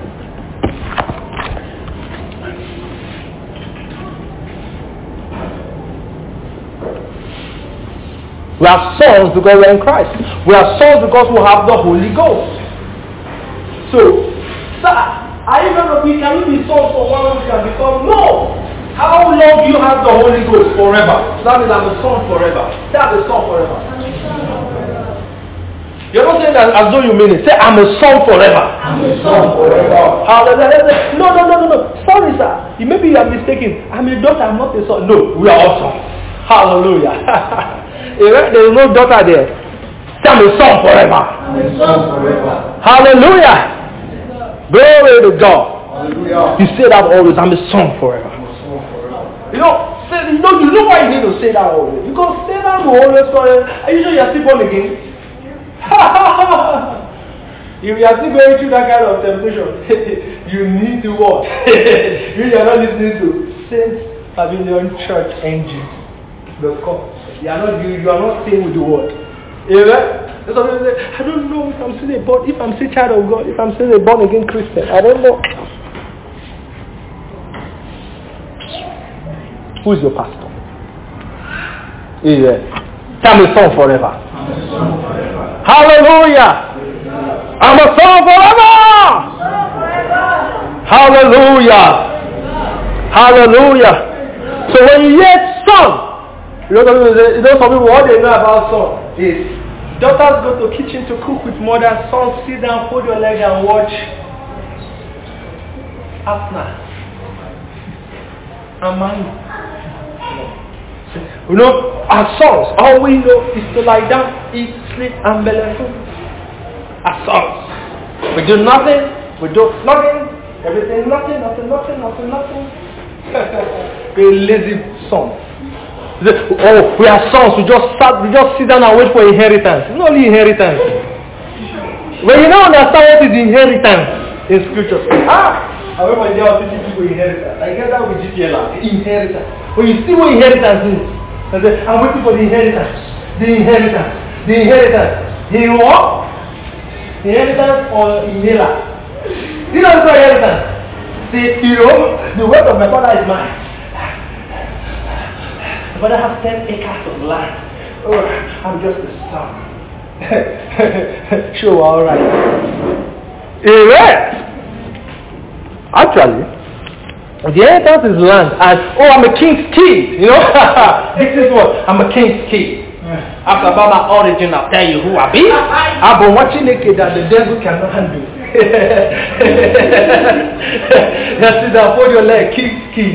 We are sons because we're in Christ. We are sons because we have the Holy Ghost. So, sir, are you going to be, can you be sons for 1 week and become? No. How long do you have the Holy Ghost? Forever. So that means I'm a son forever. Say I'm a son forever. You're not saying that as though you mean it. Say I'm a son forever. I'm a son forever. Hallelujah. No. Sorry, sir. Maybe you are mistaken. I'm a daughter, I'm not a son. No, we are all sons. Hallelujah. There is no daughter there. Say I'm a son forever. I'm a son forever. Hallelujah. Glory to God. Hallelujah. You say that always. I'm a son forever. You know why you need to say that always? Because Satan will always call you. Are you sure you are still born again? If you are still going through that kind of temptation, you need to what? You are not listening to Saint Pavilion Church engine. The call. You are not staying with the word. Amen? Somebody say, I don't know if I'm still a child of God, if I'm still a born again Christian. I don't know. Who is your pastor? Amen. Tell me son forever. Hallelujah. I'm a son forever. Hallelujah. Hallelujah. So when you hear son, some people, what they know about son? is daughters go to kitchen to cook with mother, sons sit down, fold your leg and watch Afna and Manu. You know, our sons, all we know is to lie down, eat, sleep, and belly food. Our sons. We do nothing, we do nothing, everything, nothing. Very lazy sons. Oh, we are sons, we just sit down and wait for inheritance. It's not only inheritance. When you don't understand what is inheritance in scripture, I went for the day of teaching people inheritance. I get that with GPL, inheritance. When you see what inheritance is, I say, I'm waiting for the inheritance. The inheritance. You know what? Inheritance or inhaler. You know what's inheritance? See, you know, the wealth of my father is mine. My father has 10 acres of land. Oh, I'm just a son. Sure, all right. Amen. Actually, the inheritance is land, and I'm a king's kid. You know, this is what I'm a king's kid. After about my origin, I'll tell you who I be. I've been watching a kid that the devil cannot handle. Just sit down, fold your leg, king's kid.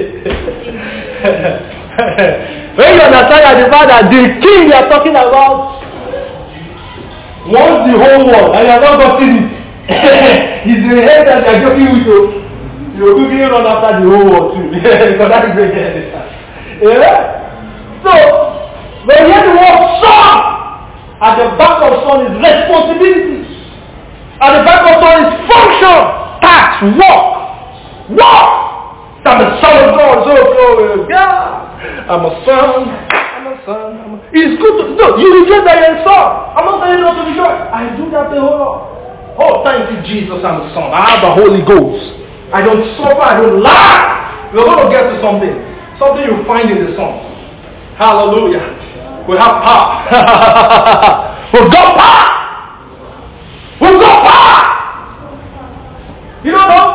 When you understand that the fact that the king you are talking about wants the whole world, and you are not gotten it. He's the inheritance you are joking with you. You're quickly run after the whole world too. Because that is the inheritance. Yeah? So, when you hear the word son, at the back of son is responsibility. At the back of son is function, task, work. I'm a son of God, so yeah. I'm a son. It's good to no, you rejoice that you're a son. I'm not saying not to rejoice. I do that the whole lot. Oh, thank you, Jesus, I'm a son. I have the Holy Ghost. I don't suffer, I don't lie. We're going to get to something. Something you find in the song. Hallelujah. We have power. We've got power. We've got power. You don't know?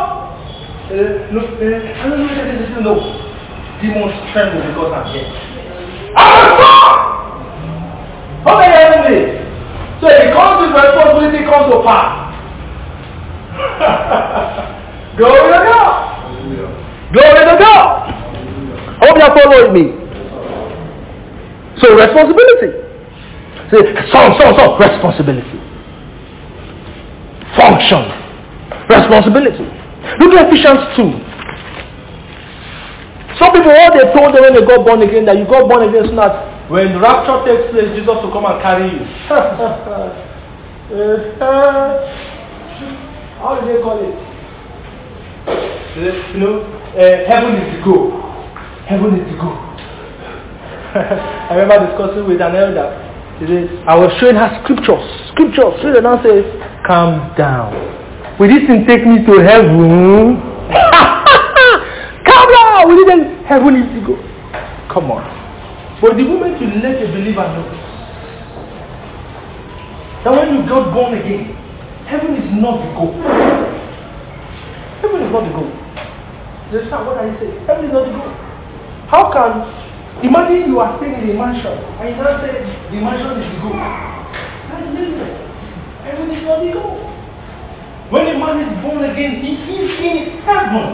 No. Demons tremble because I'm here. I'm a son. How many heavenly? So if it comes with responsibility, it comes with power. Glory to God. Glory to God. I hope you are following me. So responsibility. Say, son, responsibility. Function. Responsibility. Look at Ephesians 2. Some people, all they told them when they got born again, that you got born again so that when rapture takes place, Jesus will come and carry you. How do they call it? You know, heaven is the goal. Heaven is the goal. I remember discussing with an elder. He said, I was showing her scriptures. So they now say, calm down. Will this thing take me to heaven? Calm down. We didn't. Heaven is the goal. Come on. But the moment you let a believer know that when you got born again, heaven is not the goal. Heaven is not the goal. What are you saying? Heaven is not the goal. How can, imagine you are staying in a mansion and you now say the mansion is the goal. That's different. Heaven is not the goal. When a man is born again, he is in heaven.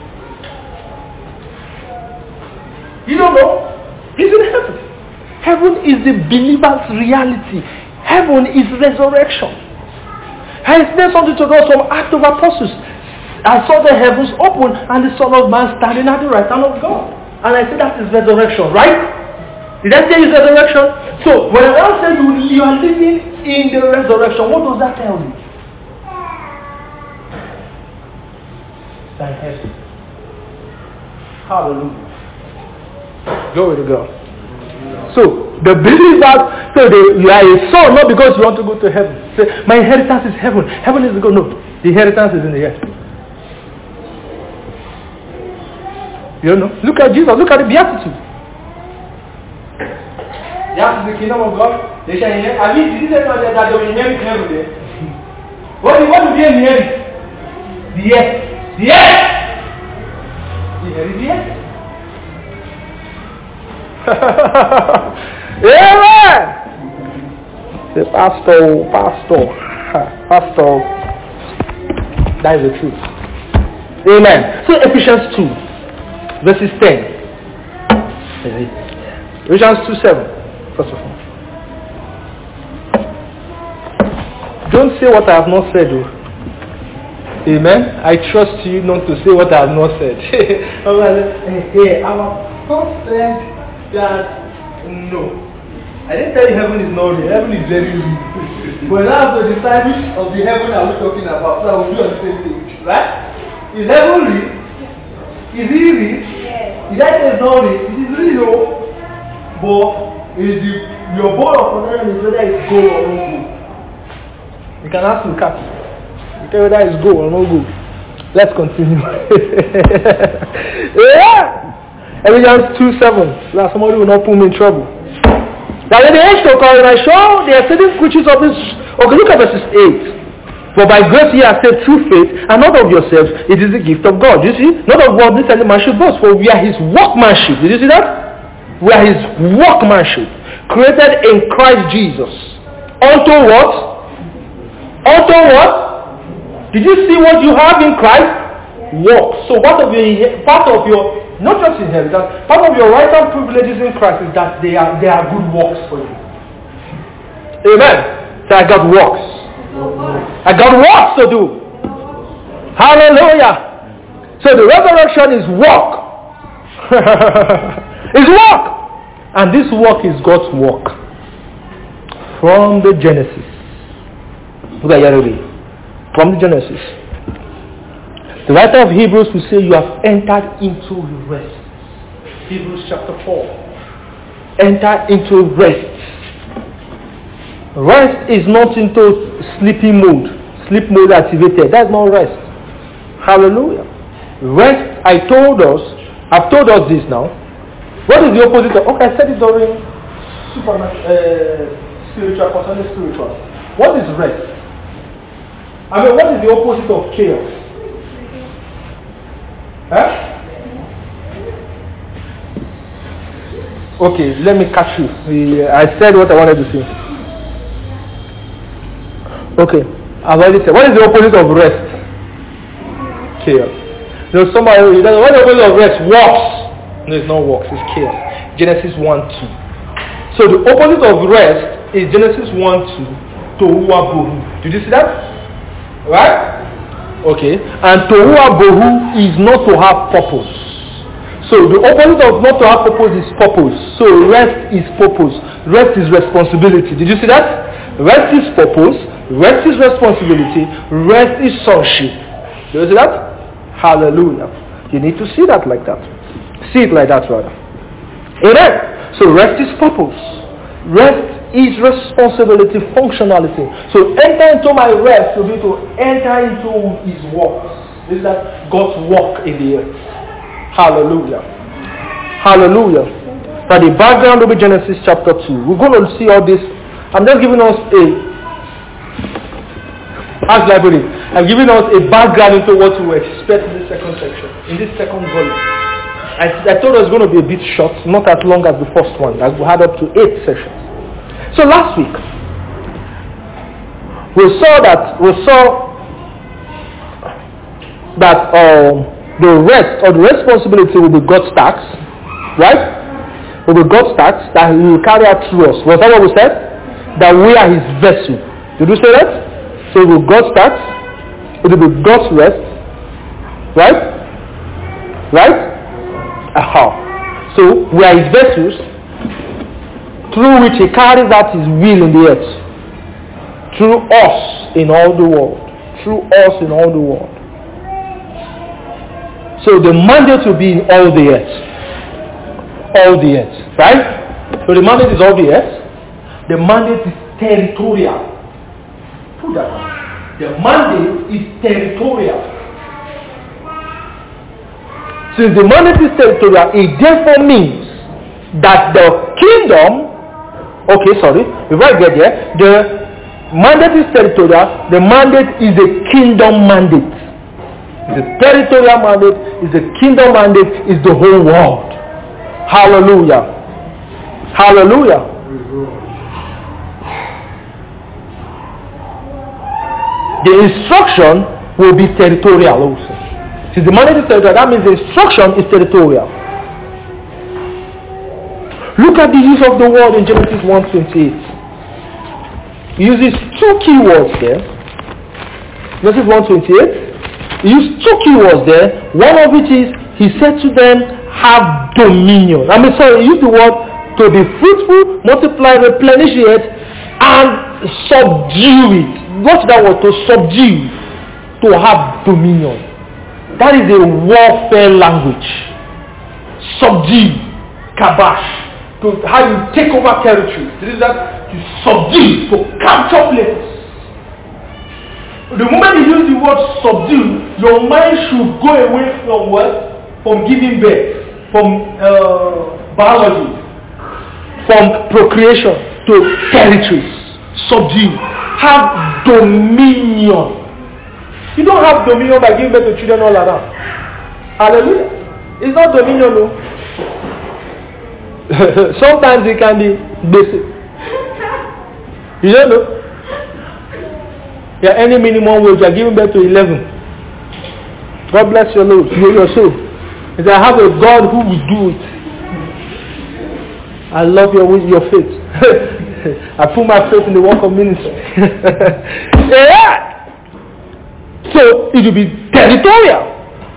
You don't know? He's in heaven. Heaven is the believer's reality. Heaven is resurrection. I explained something to us from Acts of Apostles. I saw the heavens open and the Son of Man standing at the right hand of God. And I said that is resurrection, right? Did I say it's resurrection? So when I say you are living in the resurrection, what does that tell you? Thank heaven. Hallelujah. Glory to God. So the believers, you are a son not because you want to go to heaven. Say, my inheritance is heaven. Heaven is the goal. No, the inheritance is in the earth. You don't know? Look at Jesus. Look at the Beatitude. Yes, the kingdom of God. They shall inherit. I mean, did you say that they will inherit heaven there? What do they inherit? The earth. The earth. Inherit the earth. Amen. Say, Pastor. That is the truth. Amen. So Ephesians 2, verses 10. Ephesians 2:7. First of all. Don't say what I have not said. Amen. I trust you not to say what I have not said. Hey, our pastor said that no. I didn't tell you heaven is not real. Heaven is very real. But now the disciples of the heaven are we talking about? So I will be on the same page, right? Is heaven real? Is it real? Yes. Is that it's not real? It is real, but is your board of control is whether it's go or no go. You can ask the captain. You tell whether it's go or no go. Let's continue. Yeah. Ephesians 2:7. That somebody will not put me in trouble. That in the age to come, I show the exceeding riches of this. Okay, look at verses 8. For by grace ye are saved through faith, and not of yourselves, it is the gift of God. You see? Not of what this any man should boast, for we are his workmanship. Did you see that? We are his workmanship, created in Christ Jesus. Unto what? Unto what? Did you see what you have in Christ? Work. So part of your not just inheritance, part of your rights and privileges in Christ is that they are good works for you. Amen. So I got works. I got works to do. Hallelujah. So the resurrection is work. It's work. And this work is God's work. From the Genesis. Look at Yeremi. From the Genesis. The writer of Hebrews will say you have entered into rest. Hebrews chapter 4. Enter into rest. Rest is not into sleeping mode. Sleep mode activated. That's not rest. Hallelujah. Rest, I've told us this now. What is the opposite of, okay, I said it during spiritual, concerning spiritual. What is rest? I mean, what is the opposite of chaos? Huh? Okay, let me catch you. I said what I wanted to say. Okay, I've already said. What is the opposite of rest? Chaos. There's somebody who doesn't. What is the opposite of rest? Works. No, it's not works. It's chaos. Genesis 1:2. So the opposite of rest is Genesis 1:2. Tohu Bohu. Did you see that? Right? Okay. And Tohu Bohu is not to have purpose. So the opposite of not to have purpose is purpose. So rest is purpose. Rest is responsibility. Did you see that? Rest is purpose. Rest is responsibility. Rest is sonship. Do you see that? Hallelujah. You need to see that like that. See it like that rather. Amen. So rest is purpose. Rest is responsibility, functionality. So enter into my rest to be to enter into his works. This is that God's work in the earth. Hallelujah. Hallelujah. Now the background will be Genesis chapter 2. We're going to see all this. I'm just giving us I'm giving us a background into what we expect in this second section, in this second volume. I thought it was going to be a bit short, not as long as the first one, as we had up to 8 sessions. So last week, we saw that the rest or the responsibility will be God's tax, right? Will be God's tax that He will carry out through us. Was that what we said? That we are His vessel. Did you say that? So it will be God's tax. It will be God's rest. Right? Right? Aha. So we are His vessels through which He carries out His will in the earth. Through us in all the world. Through us in all the world. So the mandate will be in all the earth. All the earth. Right? So the mandate is all the earth. The mandate is territorial. Put that on. The mandate is territorial. Since the mandate is territorial, it therefore means that the kingdom, before I get there, the mandate is territorial, the mandate is a kingdom mandate. The territorial mandate is the kingdom mandate, is the whole world. Hallelujah. Hallelujah. the instruction will be territorial also. Since the mandate is territorial, that means the instruction is territorial. Look at the use of the word in Genesis 1:28. He uses two key words there. Genesis 1:28. He used two key words there. One of which is, he said to them, have dominion. He used the word to be fruitful, multiply, replenish it, and subdue it. What's that word? To subdue. To have dominion. That is a warfare language. Subdue. Kabash. To how you take over territory. This is that to subdue, to capture places. The moment you use the word subdue, your mind should go away from what? From giving birth, from biology, from procreation to territories. Subdue. Have dominion. You don't have dominion by giving birth to children all around. Hallelujah. It's not dominion, no. Sometimes it can be basic. You don't know? Yeah, any minimum wage, you are giving birth to 11. God bless your soul. He said, I have a God who will do it. I love your faith. I put my faith in the work of ministry. Yeah. So it will be territorial.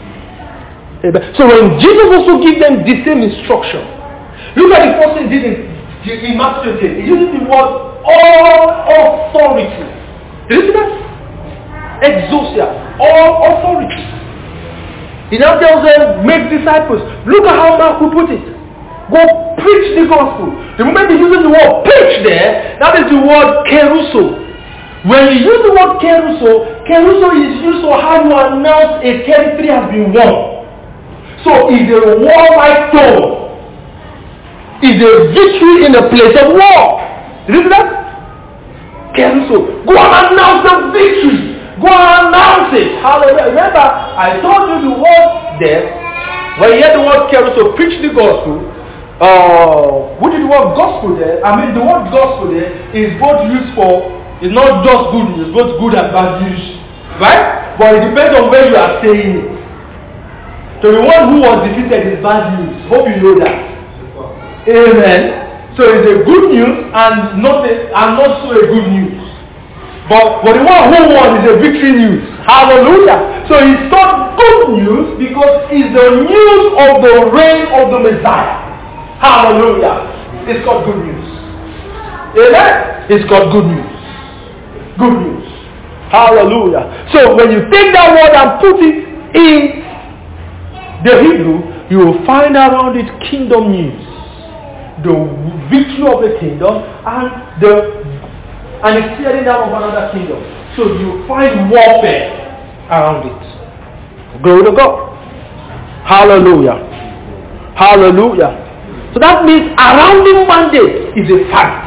So when Jesus also gives them the same instruction, look at the first thing he did in Matthew 28. He uses the word all authority. Did you see that? Exousia. All authority. He now tells them, make disciples. Look at how Mark will put it. Go preach the gospel. The moment he uses the word preach there, that is the word keruso. When you use the word keruso is used for how you announce a territory has been won. So it's a warlike tone. Is a victory in a place of war. Did you see that? Keruso. Go and announce the victory. Go and announce it. Hallelujah. Remember, I told you the word there. When you hear the word keruso, preach the gospel. What is the word gospel there? The word gospel there is both used for, it's not just good news, both good and bad news. Right? But it depends on where you are saying it. So the one who was defeated is bad news. Hope you know that. Amen. So it's a good news and not so a good news. But the one who won is a victory news. Hallelujah. So it's not good news because it's the news of the reign of the Messiah. Hallelujah. It's got good news. Amen. It's got good news. Good news. Hallelujah. So when you take that word and put it in the Hebrew, you will find around it kingdom news. The victory of the kingdom and the tearing down of another kingdom. So you find warfare around it. Glory to God. Hallelujah. Hallelujah. So that means around the mandate is a fight.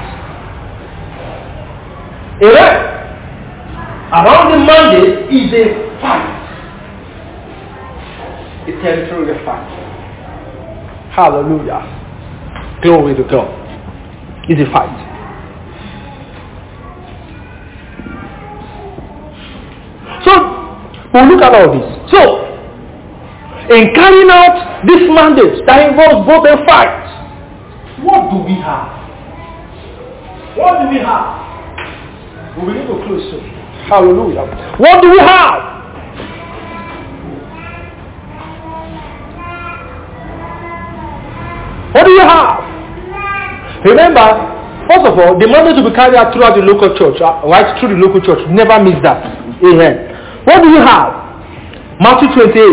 Amen. Around the mandate is a fight. A territorial fight. Hallelujah. Glory to God. It's a fight. So, we'll look at all this. So, in carrying out this mandate that involves both a fight, what do we have? What do we have? We need to close soon. Hallelujah. What do we have? What do you have? Remember, first of all, the mandate to be carried out throughout the local church, right through the local church. Never miss that. Amen. What do you have? Matthew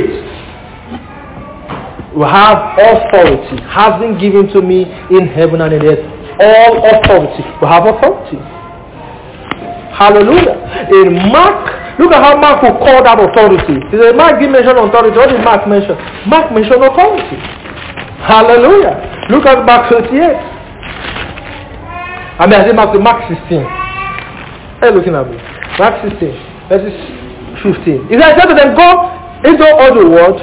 28. We have authority. Has been given to me in heaven and in earth. All authority. We have authority. Hallelujah. In Mark, look at how Mark will call that authority. He said, Mark didn't mention authority. What did Mark mention? Mark mentioned authority. Hallelujah. Look at Mark 38. I say Mark 16. Hey, looking at me. Mark 16, verses 15. He said to them, go into all the world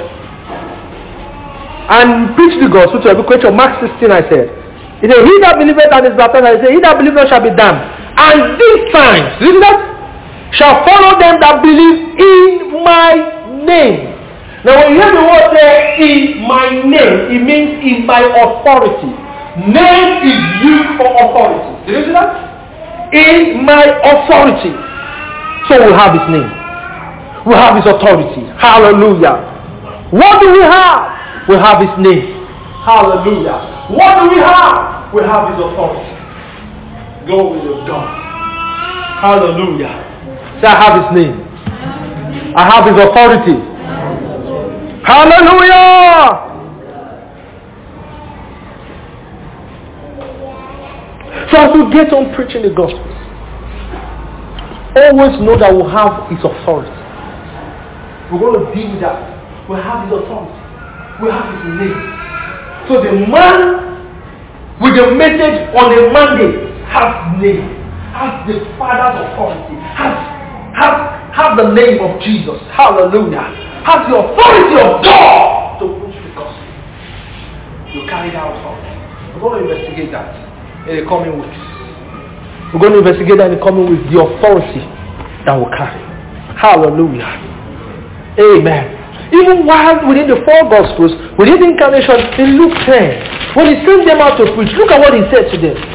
and preach the gospel to every creature. Mark 16, I said. He said, he that believeth and is baptized, I say, he that believeth shall be damned. And these signs, isn't that? shall follow them that believe in my name. Now when you hear the word there, in my name, it means in my authority. Name is used for authority. Did you see that? In my authority. So we'll have his name. We'll have his authority. Hallelujah. What do we have? We have his name. Hallelujah. What do we have? We have his authority. Glory to God. Hallelujah. So I have his name. I have his authority. Hallelujah. So as we get on preaching the gospel, always know that we'll have his authority. We're going to deal with that. We'll have his authority. We'll have his name. So the man with the message on the mandate has name, has the Father's authority, has the name of Jesus. Hallelujah. Has the authority of God to preach the gospel. You carry that authority. We're going to investigate that in the coming weeks. We're going to investigate that in the coming weeks, the authority that will carry. Hallelujah. Amen. Even while within the four Gospels, within the incarnation, in Luke 10, when he sent them out to preach, look at what he said to them.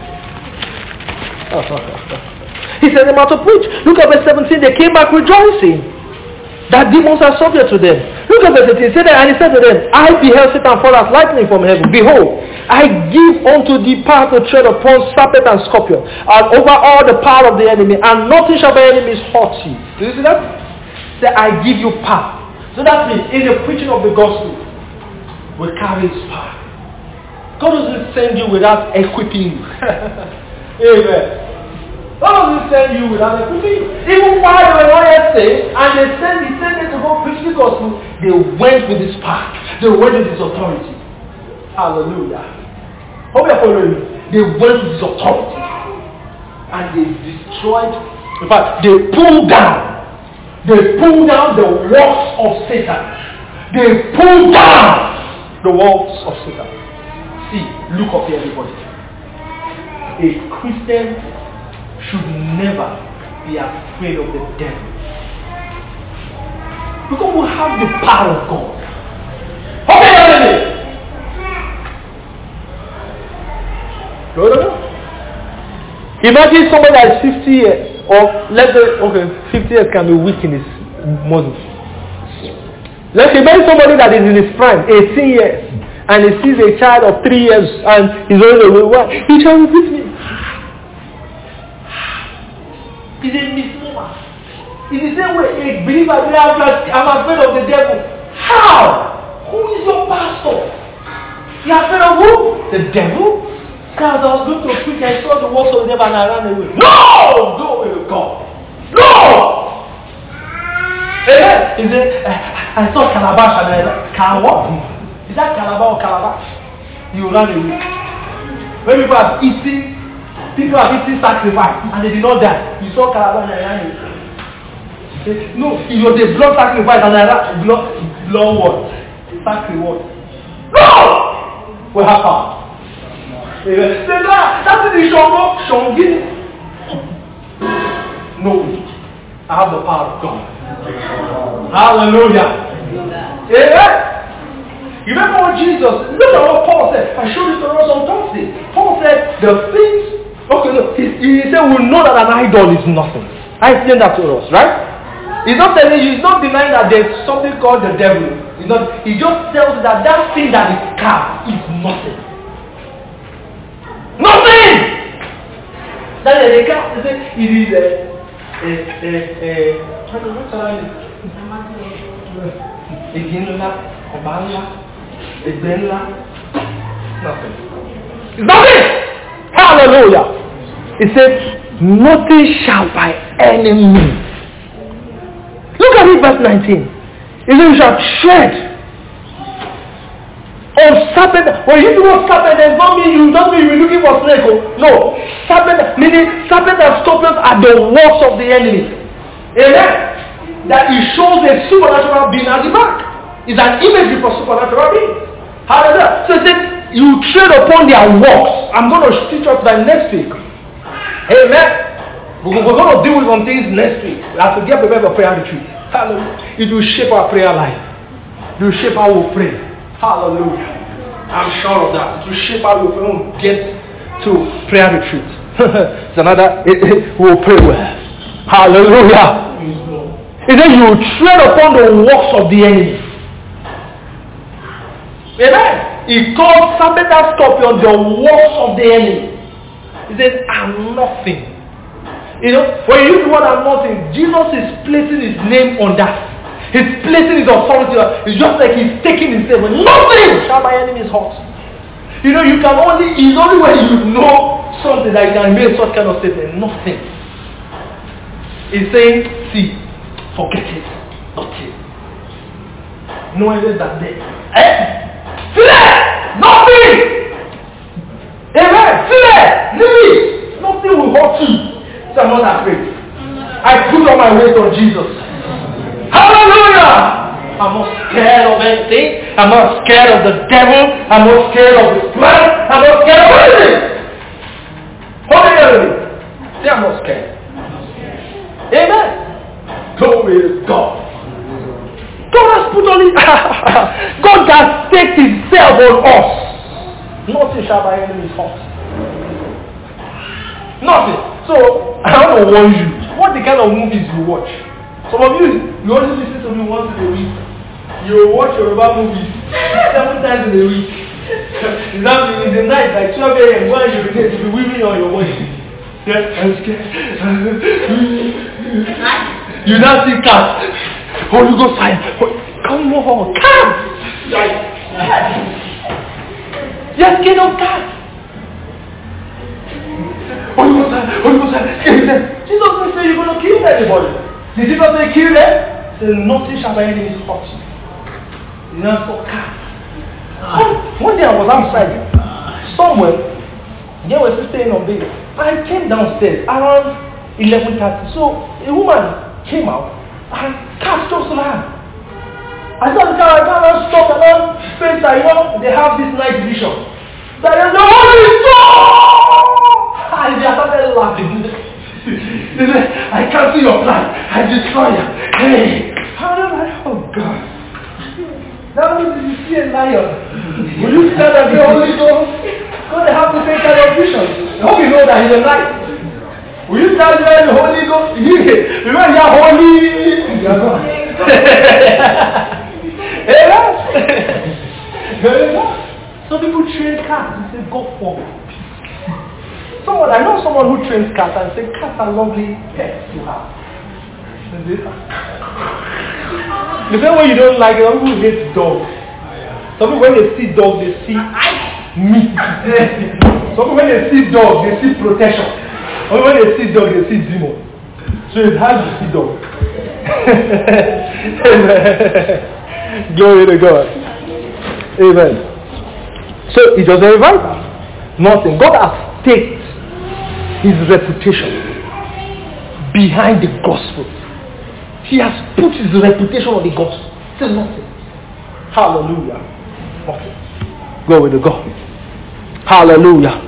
He sent them out to preach. Look at verse 17, they came back rejoicing that demons are subject to them. Look at verse 18, he said that, and he said to them, I beheld Satan fall as lightning from heaven. Behold, I give unto thee power to tread upon serpent and scorpion, and over all the power of the enemy, and nothing shall by enemies hurt you. Do you see that? Say, I give you power. So that means in the preaching of the gospel, we carry his power. God doesn't send you without equipping you. Amen. God doesn't send you without equipping you. Even while they were not yet saved, and he sent them to go preach the gospel, they went with his power. They went with his authority. Hallelujah. Hope you're following me. They went with his authority. And they destroyed, in fact, they pulled down the works of Satan. They pulled down the works of Satan. See, look up here, everybody. A Christian should never be afraid of the devil. Because we have the power of God. Okay, imagine somebody that is 50 years. Or let's say, 50 years can be weak in his muscles. Let's say, maybe somebody that is in his prime, 18 years, and he sees a child of 3 years, and he's only away. What? He shall beat me. It's a misnomer. In the same way, a believer, I'm afraid of the devil. How? Who is your pastor? You're afraid of who? The devil? Because I was going to preach, I saw the works of the devil and I ran away. No! Glory to God. No! Amen. Is it? I saw calabash and I can what? Is that calabash or calabash? You ran away. When people have eaten sacrifice and they did not die. You saw calabash and I ran away. No, it was a blood sacrifice and I ran blood what? Sacrifice what? No! What happened? C'est là, ça c'est des chongis. No, I have the power of God. Hallelujah. Amen. You remember what Jesus, look at what Paul said. I showed it to us on Thursday. Paul said the things, he said we know that an idol is nothing. I explained that to us, right? He's not telling you, he's not denying that there's something called the devil. He just tells you that that thing that is carved is nothing. Nothing! That is the car. It is nothing. It's nothing! Hallelujah! It said, nothing shall by any means. Look at it, verse 19. It says, you shall tread on serpent. When you do not serpent, does not mean you will looking for snake. No. Serpent, meaning serpent and scorpions are the works of the enemy. Amen. That it shows a supernatural being at the back. It's an imagery for supernatural being. Hallelujah. So it says, you tread upon their works. I'm going to teach us that next week. Amen. We're going to deal with some things next week. We have to get prepared for prayer retreat. Hallelujah. It will shape our prayer life. It will shape how we pray. Hallelujah. I'm sure of that. It will shape how we get to prayer retreat. It's another, we'll pray well. Hallelujah. He said you will tread upon the works of the enemy. Amen. He called serpent and scorpion the works of the enemy. He said, I'm nothing. You know, when you use the word I'm nothing, Jesus is placing his name on that. He's placing his authority. It's just like he's taking himself. Nothing shall my enemies hurt. You know, it's only when you know something that you can make such kind of statement. Nothing. He's saying, see, forget it. Nothing. No evidence that there. Nothing. Amen. Leave it. Nothing will hurt you. So I'm not afraid. I put all my weight on Jesus. Hallelujah. I'm not scared of anything. I'm not scared of the devil. I'm not scared of his plan. I'm not scared of anything. Holy enemy. Say I'm not scared. Amen. Glory to God. God has put on it. God has staked himself on us. Nothing shall by enemies hurt. Nothing. So, I want to warn you. What the kind of movies you watch? Some of you only listen to me once in a week. You watch Yoruba movies 7 times in a week. In the night, like 12 a.m., when you begin to be weaving on your body. Yeah, I'm scared. You now see cats. Holy Ghost fire. Come on, cats. You're scared of cats. Holy Ghost fire. Jesus didn't say you're going to kill anybody. Did he not say kill them? He said nothing shall by enemies hurt you. He now saw cats. One day I was outside somewhere. They were still staying on bed. I came downstairs around 11:30. So a woman came out and cats just ran. I saw the car, I can't stop and then face that, they have this night vision. That is the Holy Ghost! And they started laughing. They said, I can't see your plan. I destroy you. Hey! And I'm like, oh God. Now did you see a lion? Will you tell that the Holy Ghost? God, they have to take care of vision. I hope you know that he's a lion. Will you tell them the Holy Ghost? Remember, you're holy. Some people train cats and say, go for it. I know someone who trains cats and say cats are lovely pets to have. The same way you don't like it, some people hate dogs. Some people when they see dogs, they see meat. Some people when they see dogs, they see protection. Some when they see dogs, they see demons. So it's hard to see dogs. Glory to God. Amen. So it was a revival. Nothing. God has staked his reputation behind the gospel. He has put his reputation on the gospel. Say nothing. Hallelujah. Okay. Glory to God. Hallelujah.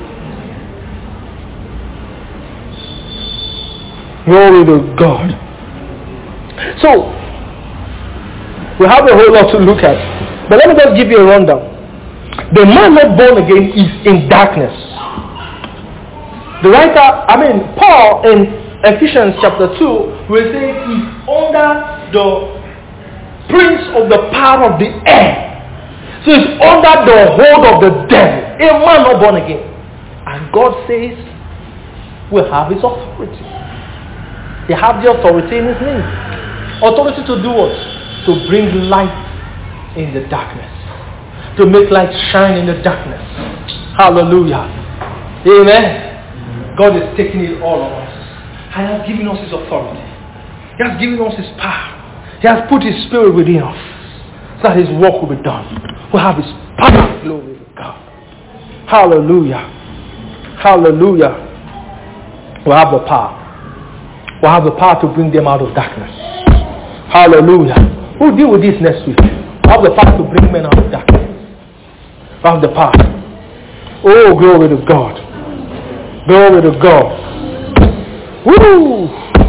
Glory to God. So, we have a whole lot to look at. But let me just give you a rundown. The man not born again is in darkness. The writer, Paul in Ephesians chapter 2 will say he's under the prince of the power of the air. So he's under the hold of the devil. A man not born again. And God says we have his authority. They have the authority in his name. Authority to do what? To bring light in the darkness. To make light shine in the darkness. Hallelujah. Amen. God is taking it all of us. He has given us his authority. He has given us his power. He has put his spirit within us so that his work will be done. We have his power. Glory to God. Hallelujah. Hallelujah. We have the power. We have the power to bring them out of darkness. Hallelujah. We'll deal with this next week. We have the power to bring men out of darkness. We have the power. Oh, glory to God. Glory to God. Woo!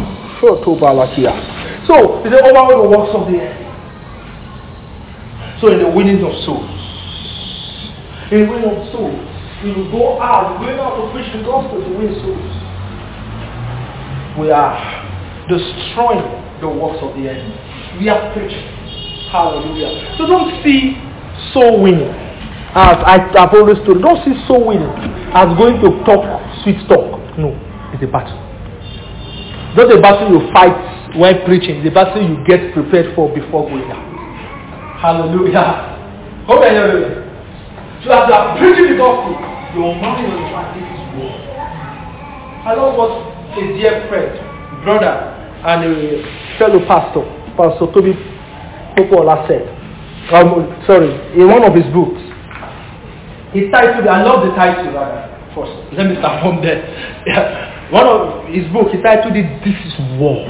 So, it's over the works of the enemy. So, in the winning of souls, we will go out, going out to preach the gospel to win souls. We are destroying the works of the enemy. We are preaching. Hallelujah. So don't see soul winning, as I've always told, don't see soul winning as going to talk sweet talk. No, it's a battle. Not a battle you fight when preaching. It's a battle you get prepared for before going out. Hallelujah. Hope you hear me. So as you are preaching the gospel, your mind is on this is war. I love what a dear friend, brother, and a fellow pastor, Pastor Toby Popola said. In one of his books. His title, I love the title rather. First, let me start from there. Yeah. One of his books, he titled it, "This is War."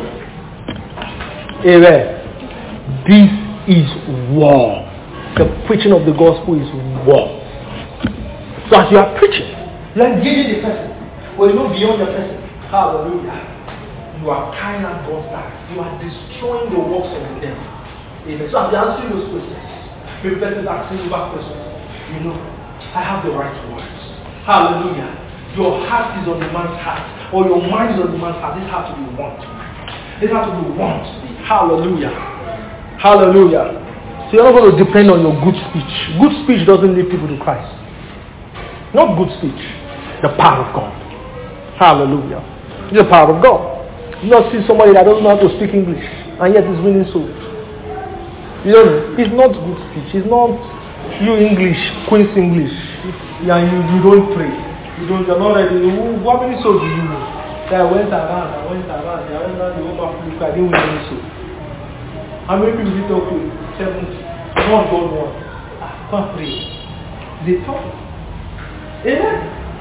Amen. This is war. The preaching of the gospel is war. So as you are preaching, you are engaging the person. Well, you know beyond the person. Hallelujah. You are carrying out God's life. You are destroying the works of the devil. Amen. So as you are answering those questions, maybe person is asking you back questions. You know, I have the right words. Hallelujah. Your heart is on the man's heart, or your mind is on the man's heart. This has to be one. This has to be one. Hallelujah. Hallelujah. So you're not going to depend on your good speech. Good speech doesn't lead people to Christ. Not good speech. The power of God. Hallelujah. The power of God. You not see somebody that doesn't know how to speak English, and yet is winning souls. You know, it's not good speech. It's not you English, Queen's English. You don't pray. You're not ready. How many souls do you know? I went around the whole Africa. I didn't win any soul. How many people did you talk to? 70. Not God one. Can't pray. They talk. Amen.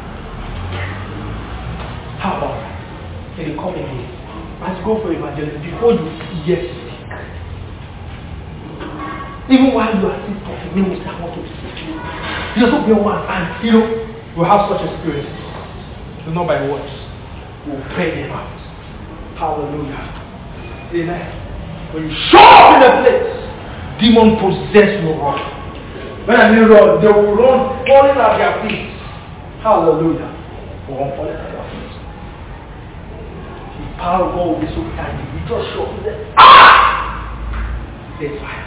How about that? In the coming days, as you go for evangelism, before you yes speak, even while you are still talking, minister, I want to speak to you. You just be one, and you know, we have such experiences. So not by words. We'll pray them out. Hallelujah. Amen. When you show up in a place, demon possess will run. When I mean run, they will run falling at their feet. Hallelujah. Run falling at their feet. The power of God will be so tiny. You just show up and say, there's fire.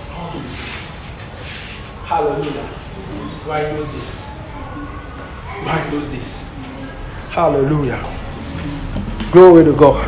Hallelujah. Right those days. Right those days. Hallelujah. Glory to God.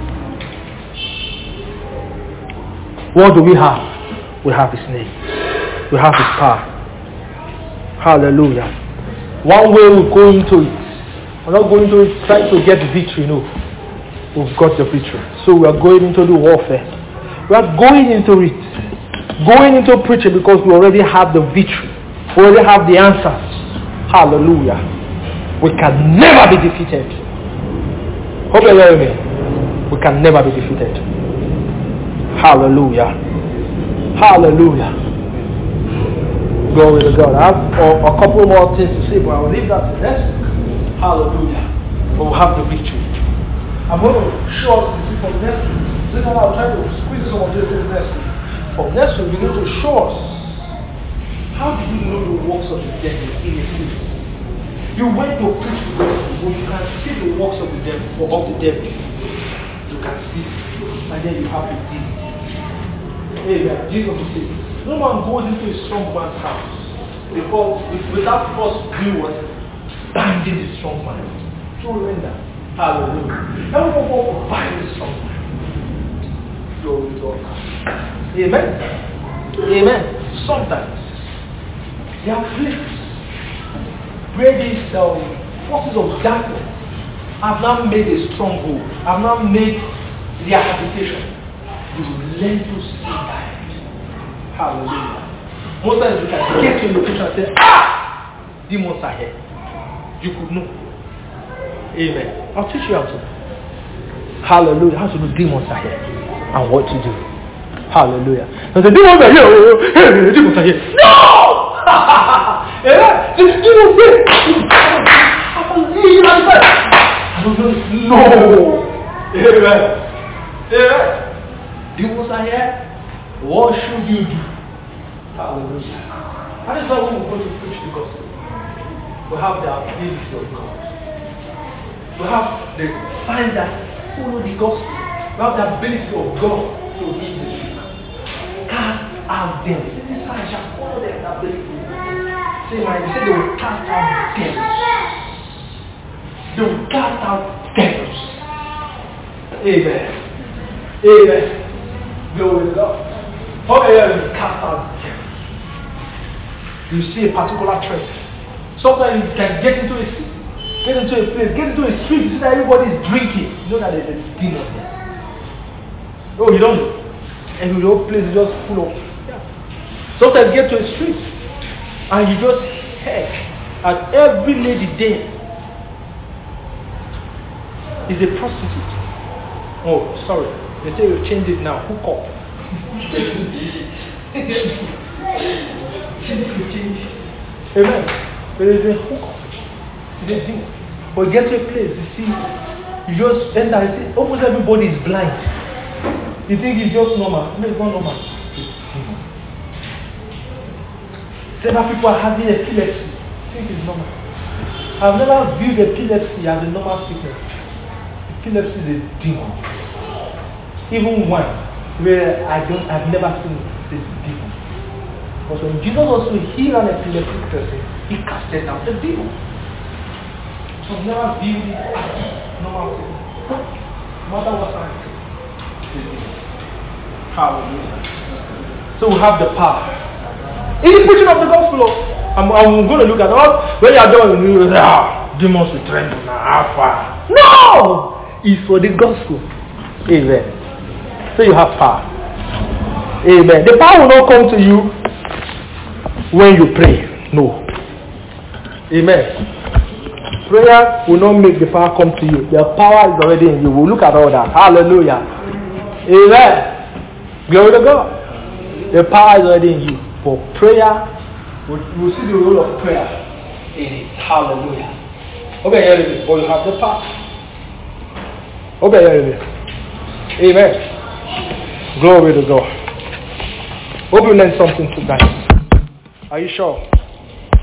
What do we have? We have His name. We have His power. Hallelujah. One way we go into it. We're not going to it trying to get victory, no. We've got the victory. So we are going into the warfare. We are going into it. Going into preaching because we already have the victory. We already have the answers. Hallelujah. We can never be defeated. Hope you're hearing me. We can never be defeated. Hallelujah. Hallelujah. Glory to God. I have a couple more things to say, but I will leave that to next week. Hallelujah. But we'll have the victory. I'm going to show us this from next week. This time I'll try to squeeze some of this next week. From next week, we're going to show us how do you know the works of the devil in a place. You went to preach the gospel, you can see the works of the devil, You can see it. And then you have to deal with it. Amen. Jesus will say, no man goes into a strong man's house because without first doing what? Binding the strong man. Surrender. Hallelujah. Everyone go to bind the strong man. Glory to God. Amen. Amen. Sometimes there are places where these forces of darkness have now made a stronghold, have now made their habitation. You learn to see that. Hallelujah. Most times you can get to a location and say, demons are here. You could know. Amen. I'll teach you how to. Hallelujah. How to know demons are here and what to do. Hallelujah. And the demons are here. The demons are here. No! Yeah, the demons are here. No! Amen. Amen. Demons are here. What should you do? Hallelujah. That is why we will go to preach the gospel. We have the ability of God. We have the sign that follow the gospel. We have the ability of God to heal the sick. Cast out them. This sign shall follow them. The ability. Say, man, you say they will cast out devils. They will cast out devils. Amen. Amen. Glory to God. Okay, you cast out devils. You see a particular trend. Sometimes you can get into a place, get into a street, you see that everybody is drinking. You know that there's a demon there. Oh, you don't know. And the whole place is just full of. Yeah. Sometimes you get to a street and you just hear at every lady there is a prostitute. Oh, sorry. They say you change it now. Hook up. Amen. There is a hook up. It's a thing. But get to a place, you see, you just enter and see, almost everybody is blind. You think it's just normal. No, it's not normal. Several people are having epilepsy. You think it's normal. I've never viewed epilepsy as a normal sickness. Epilepsy is a demon. Even one where I've never seen it is a demon. But when Jesus also healed an epileptic person, he casted out the demon. So I've never viewed it as normal sickness. No matter what sign. Hallelujah. So we have the power. In the preaching of the gospel, I'm going to look at all. When you are done, you demons will tremble now. No! It's for the gospel. Amen. So you have power. Amen. The power will not come to you when you pray. No. Amen. Prayer will not make the power come to you. The power is already in you. We'll look at all that. Hallelujah. Amen. Glory to God. The power is already in you. For prayer, we'll see the role of prayer in it. Hallelujah. Okay, here it is. But you have the power. Okay, here it is. Amen. Glory to God. Hope you learned something tonight. Are you sure?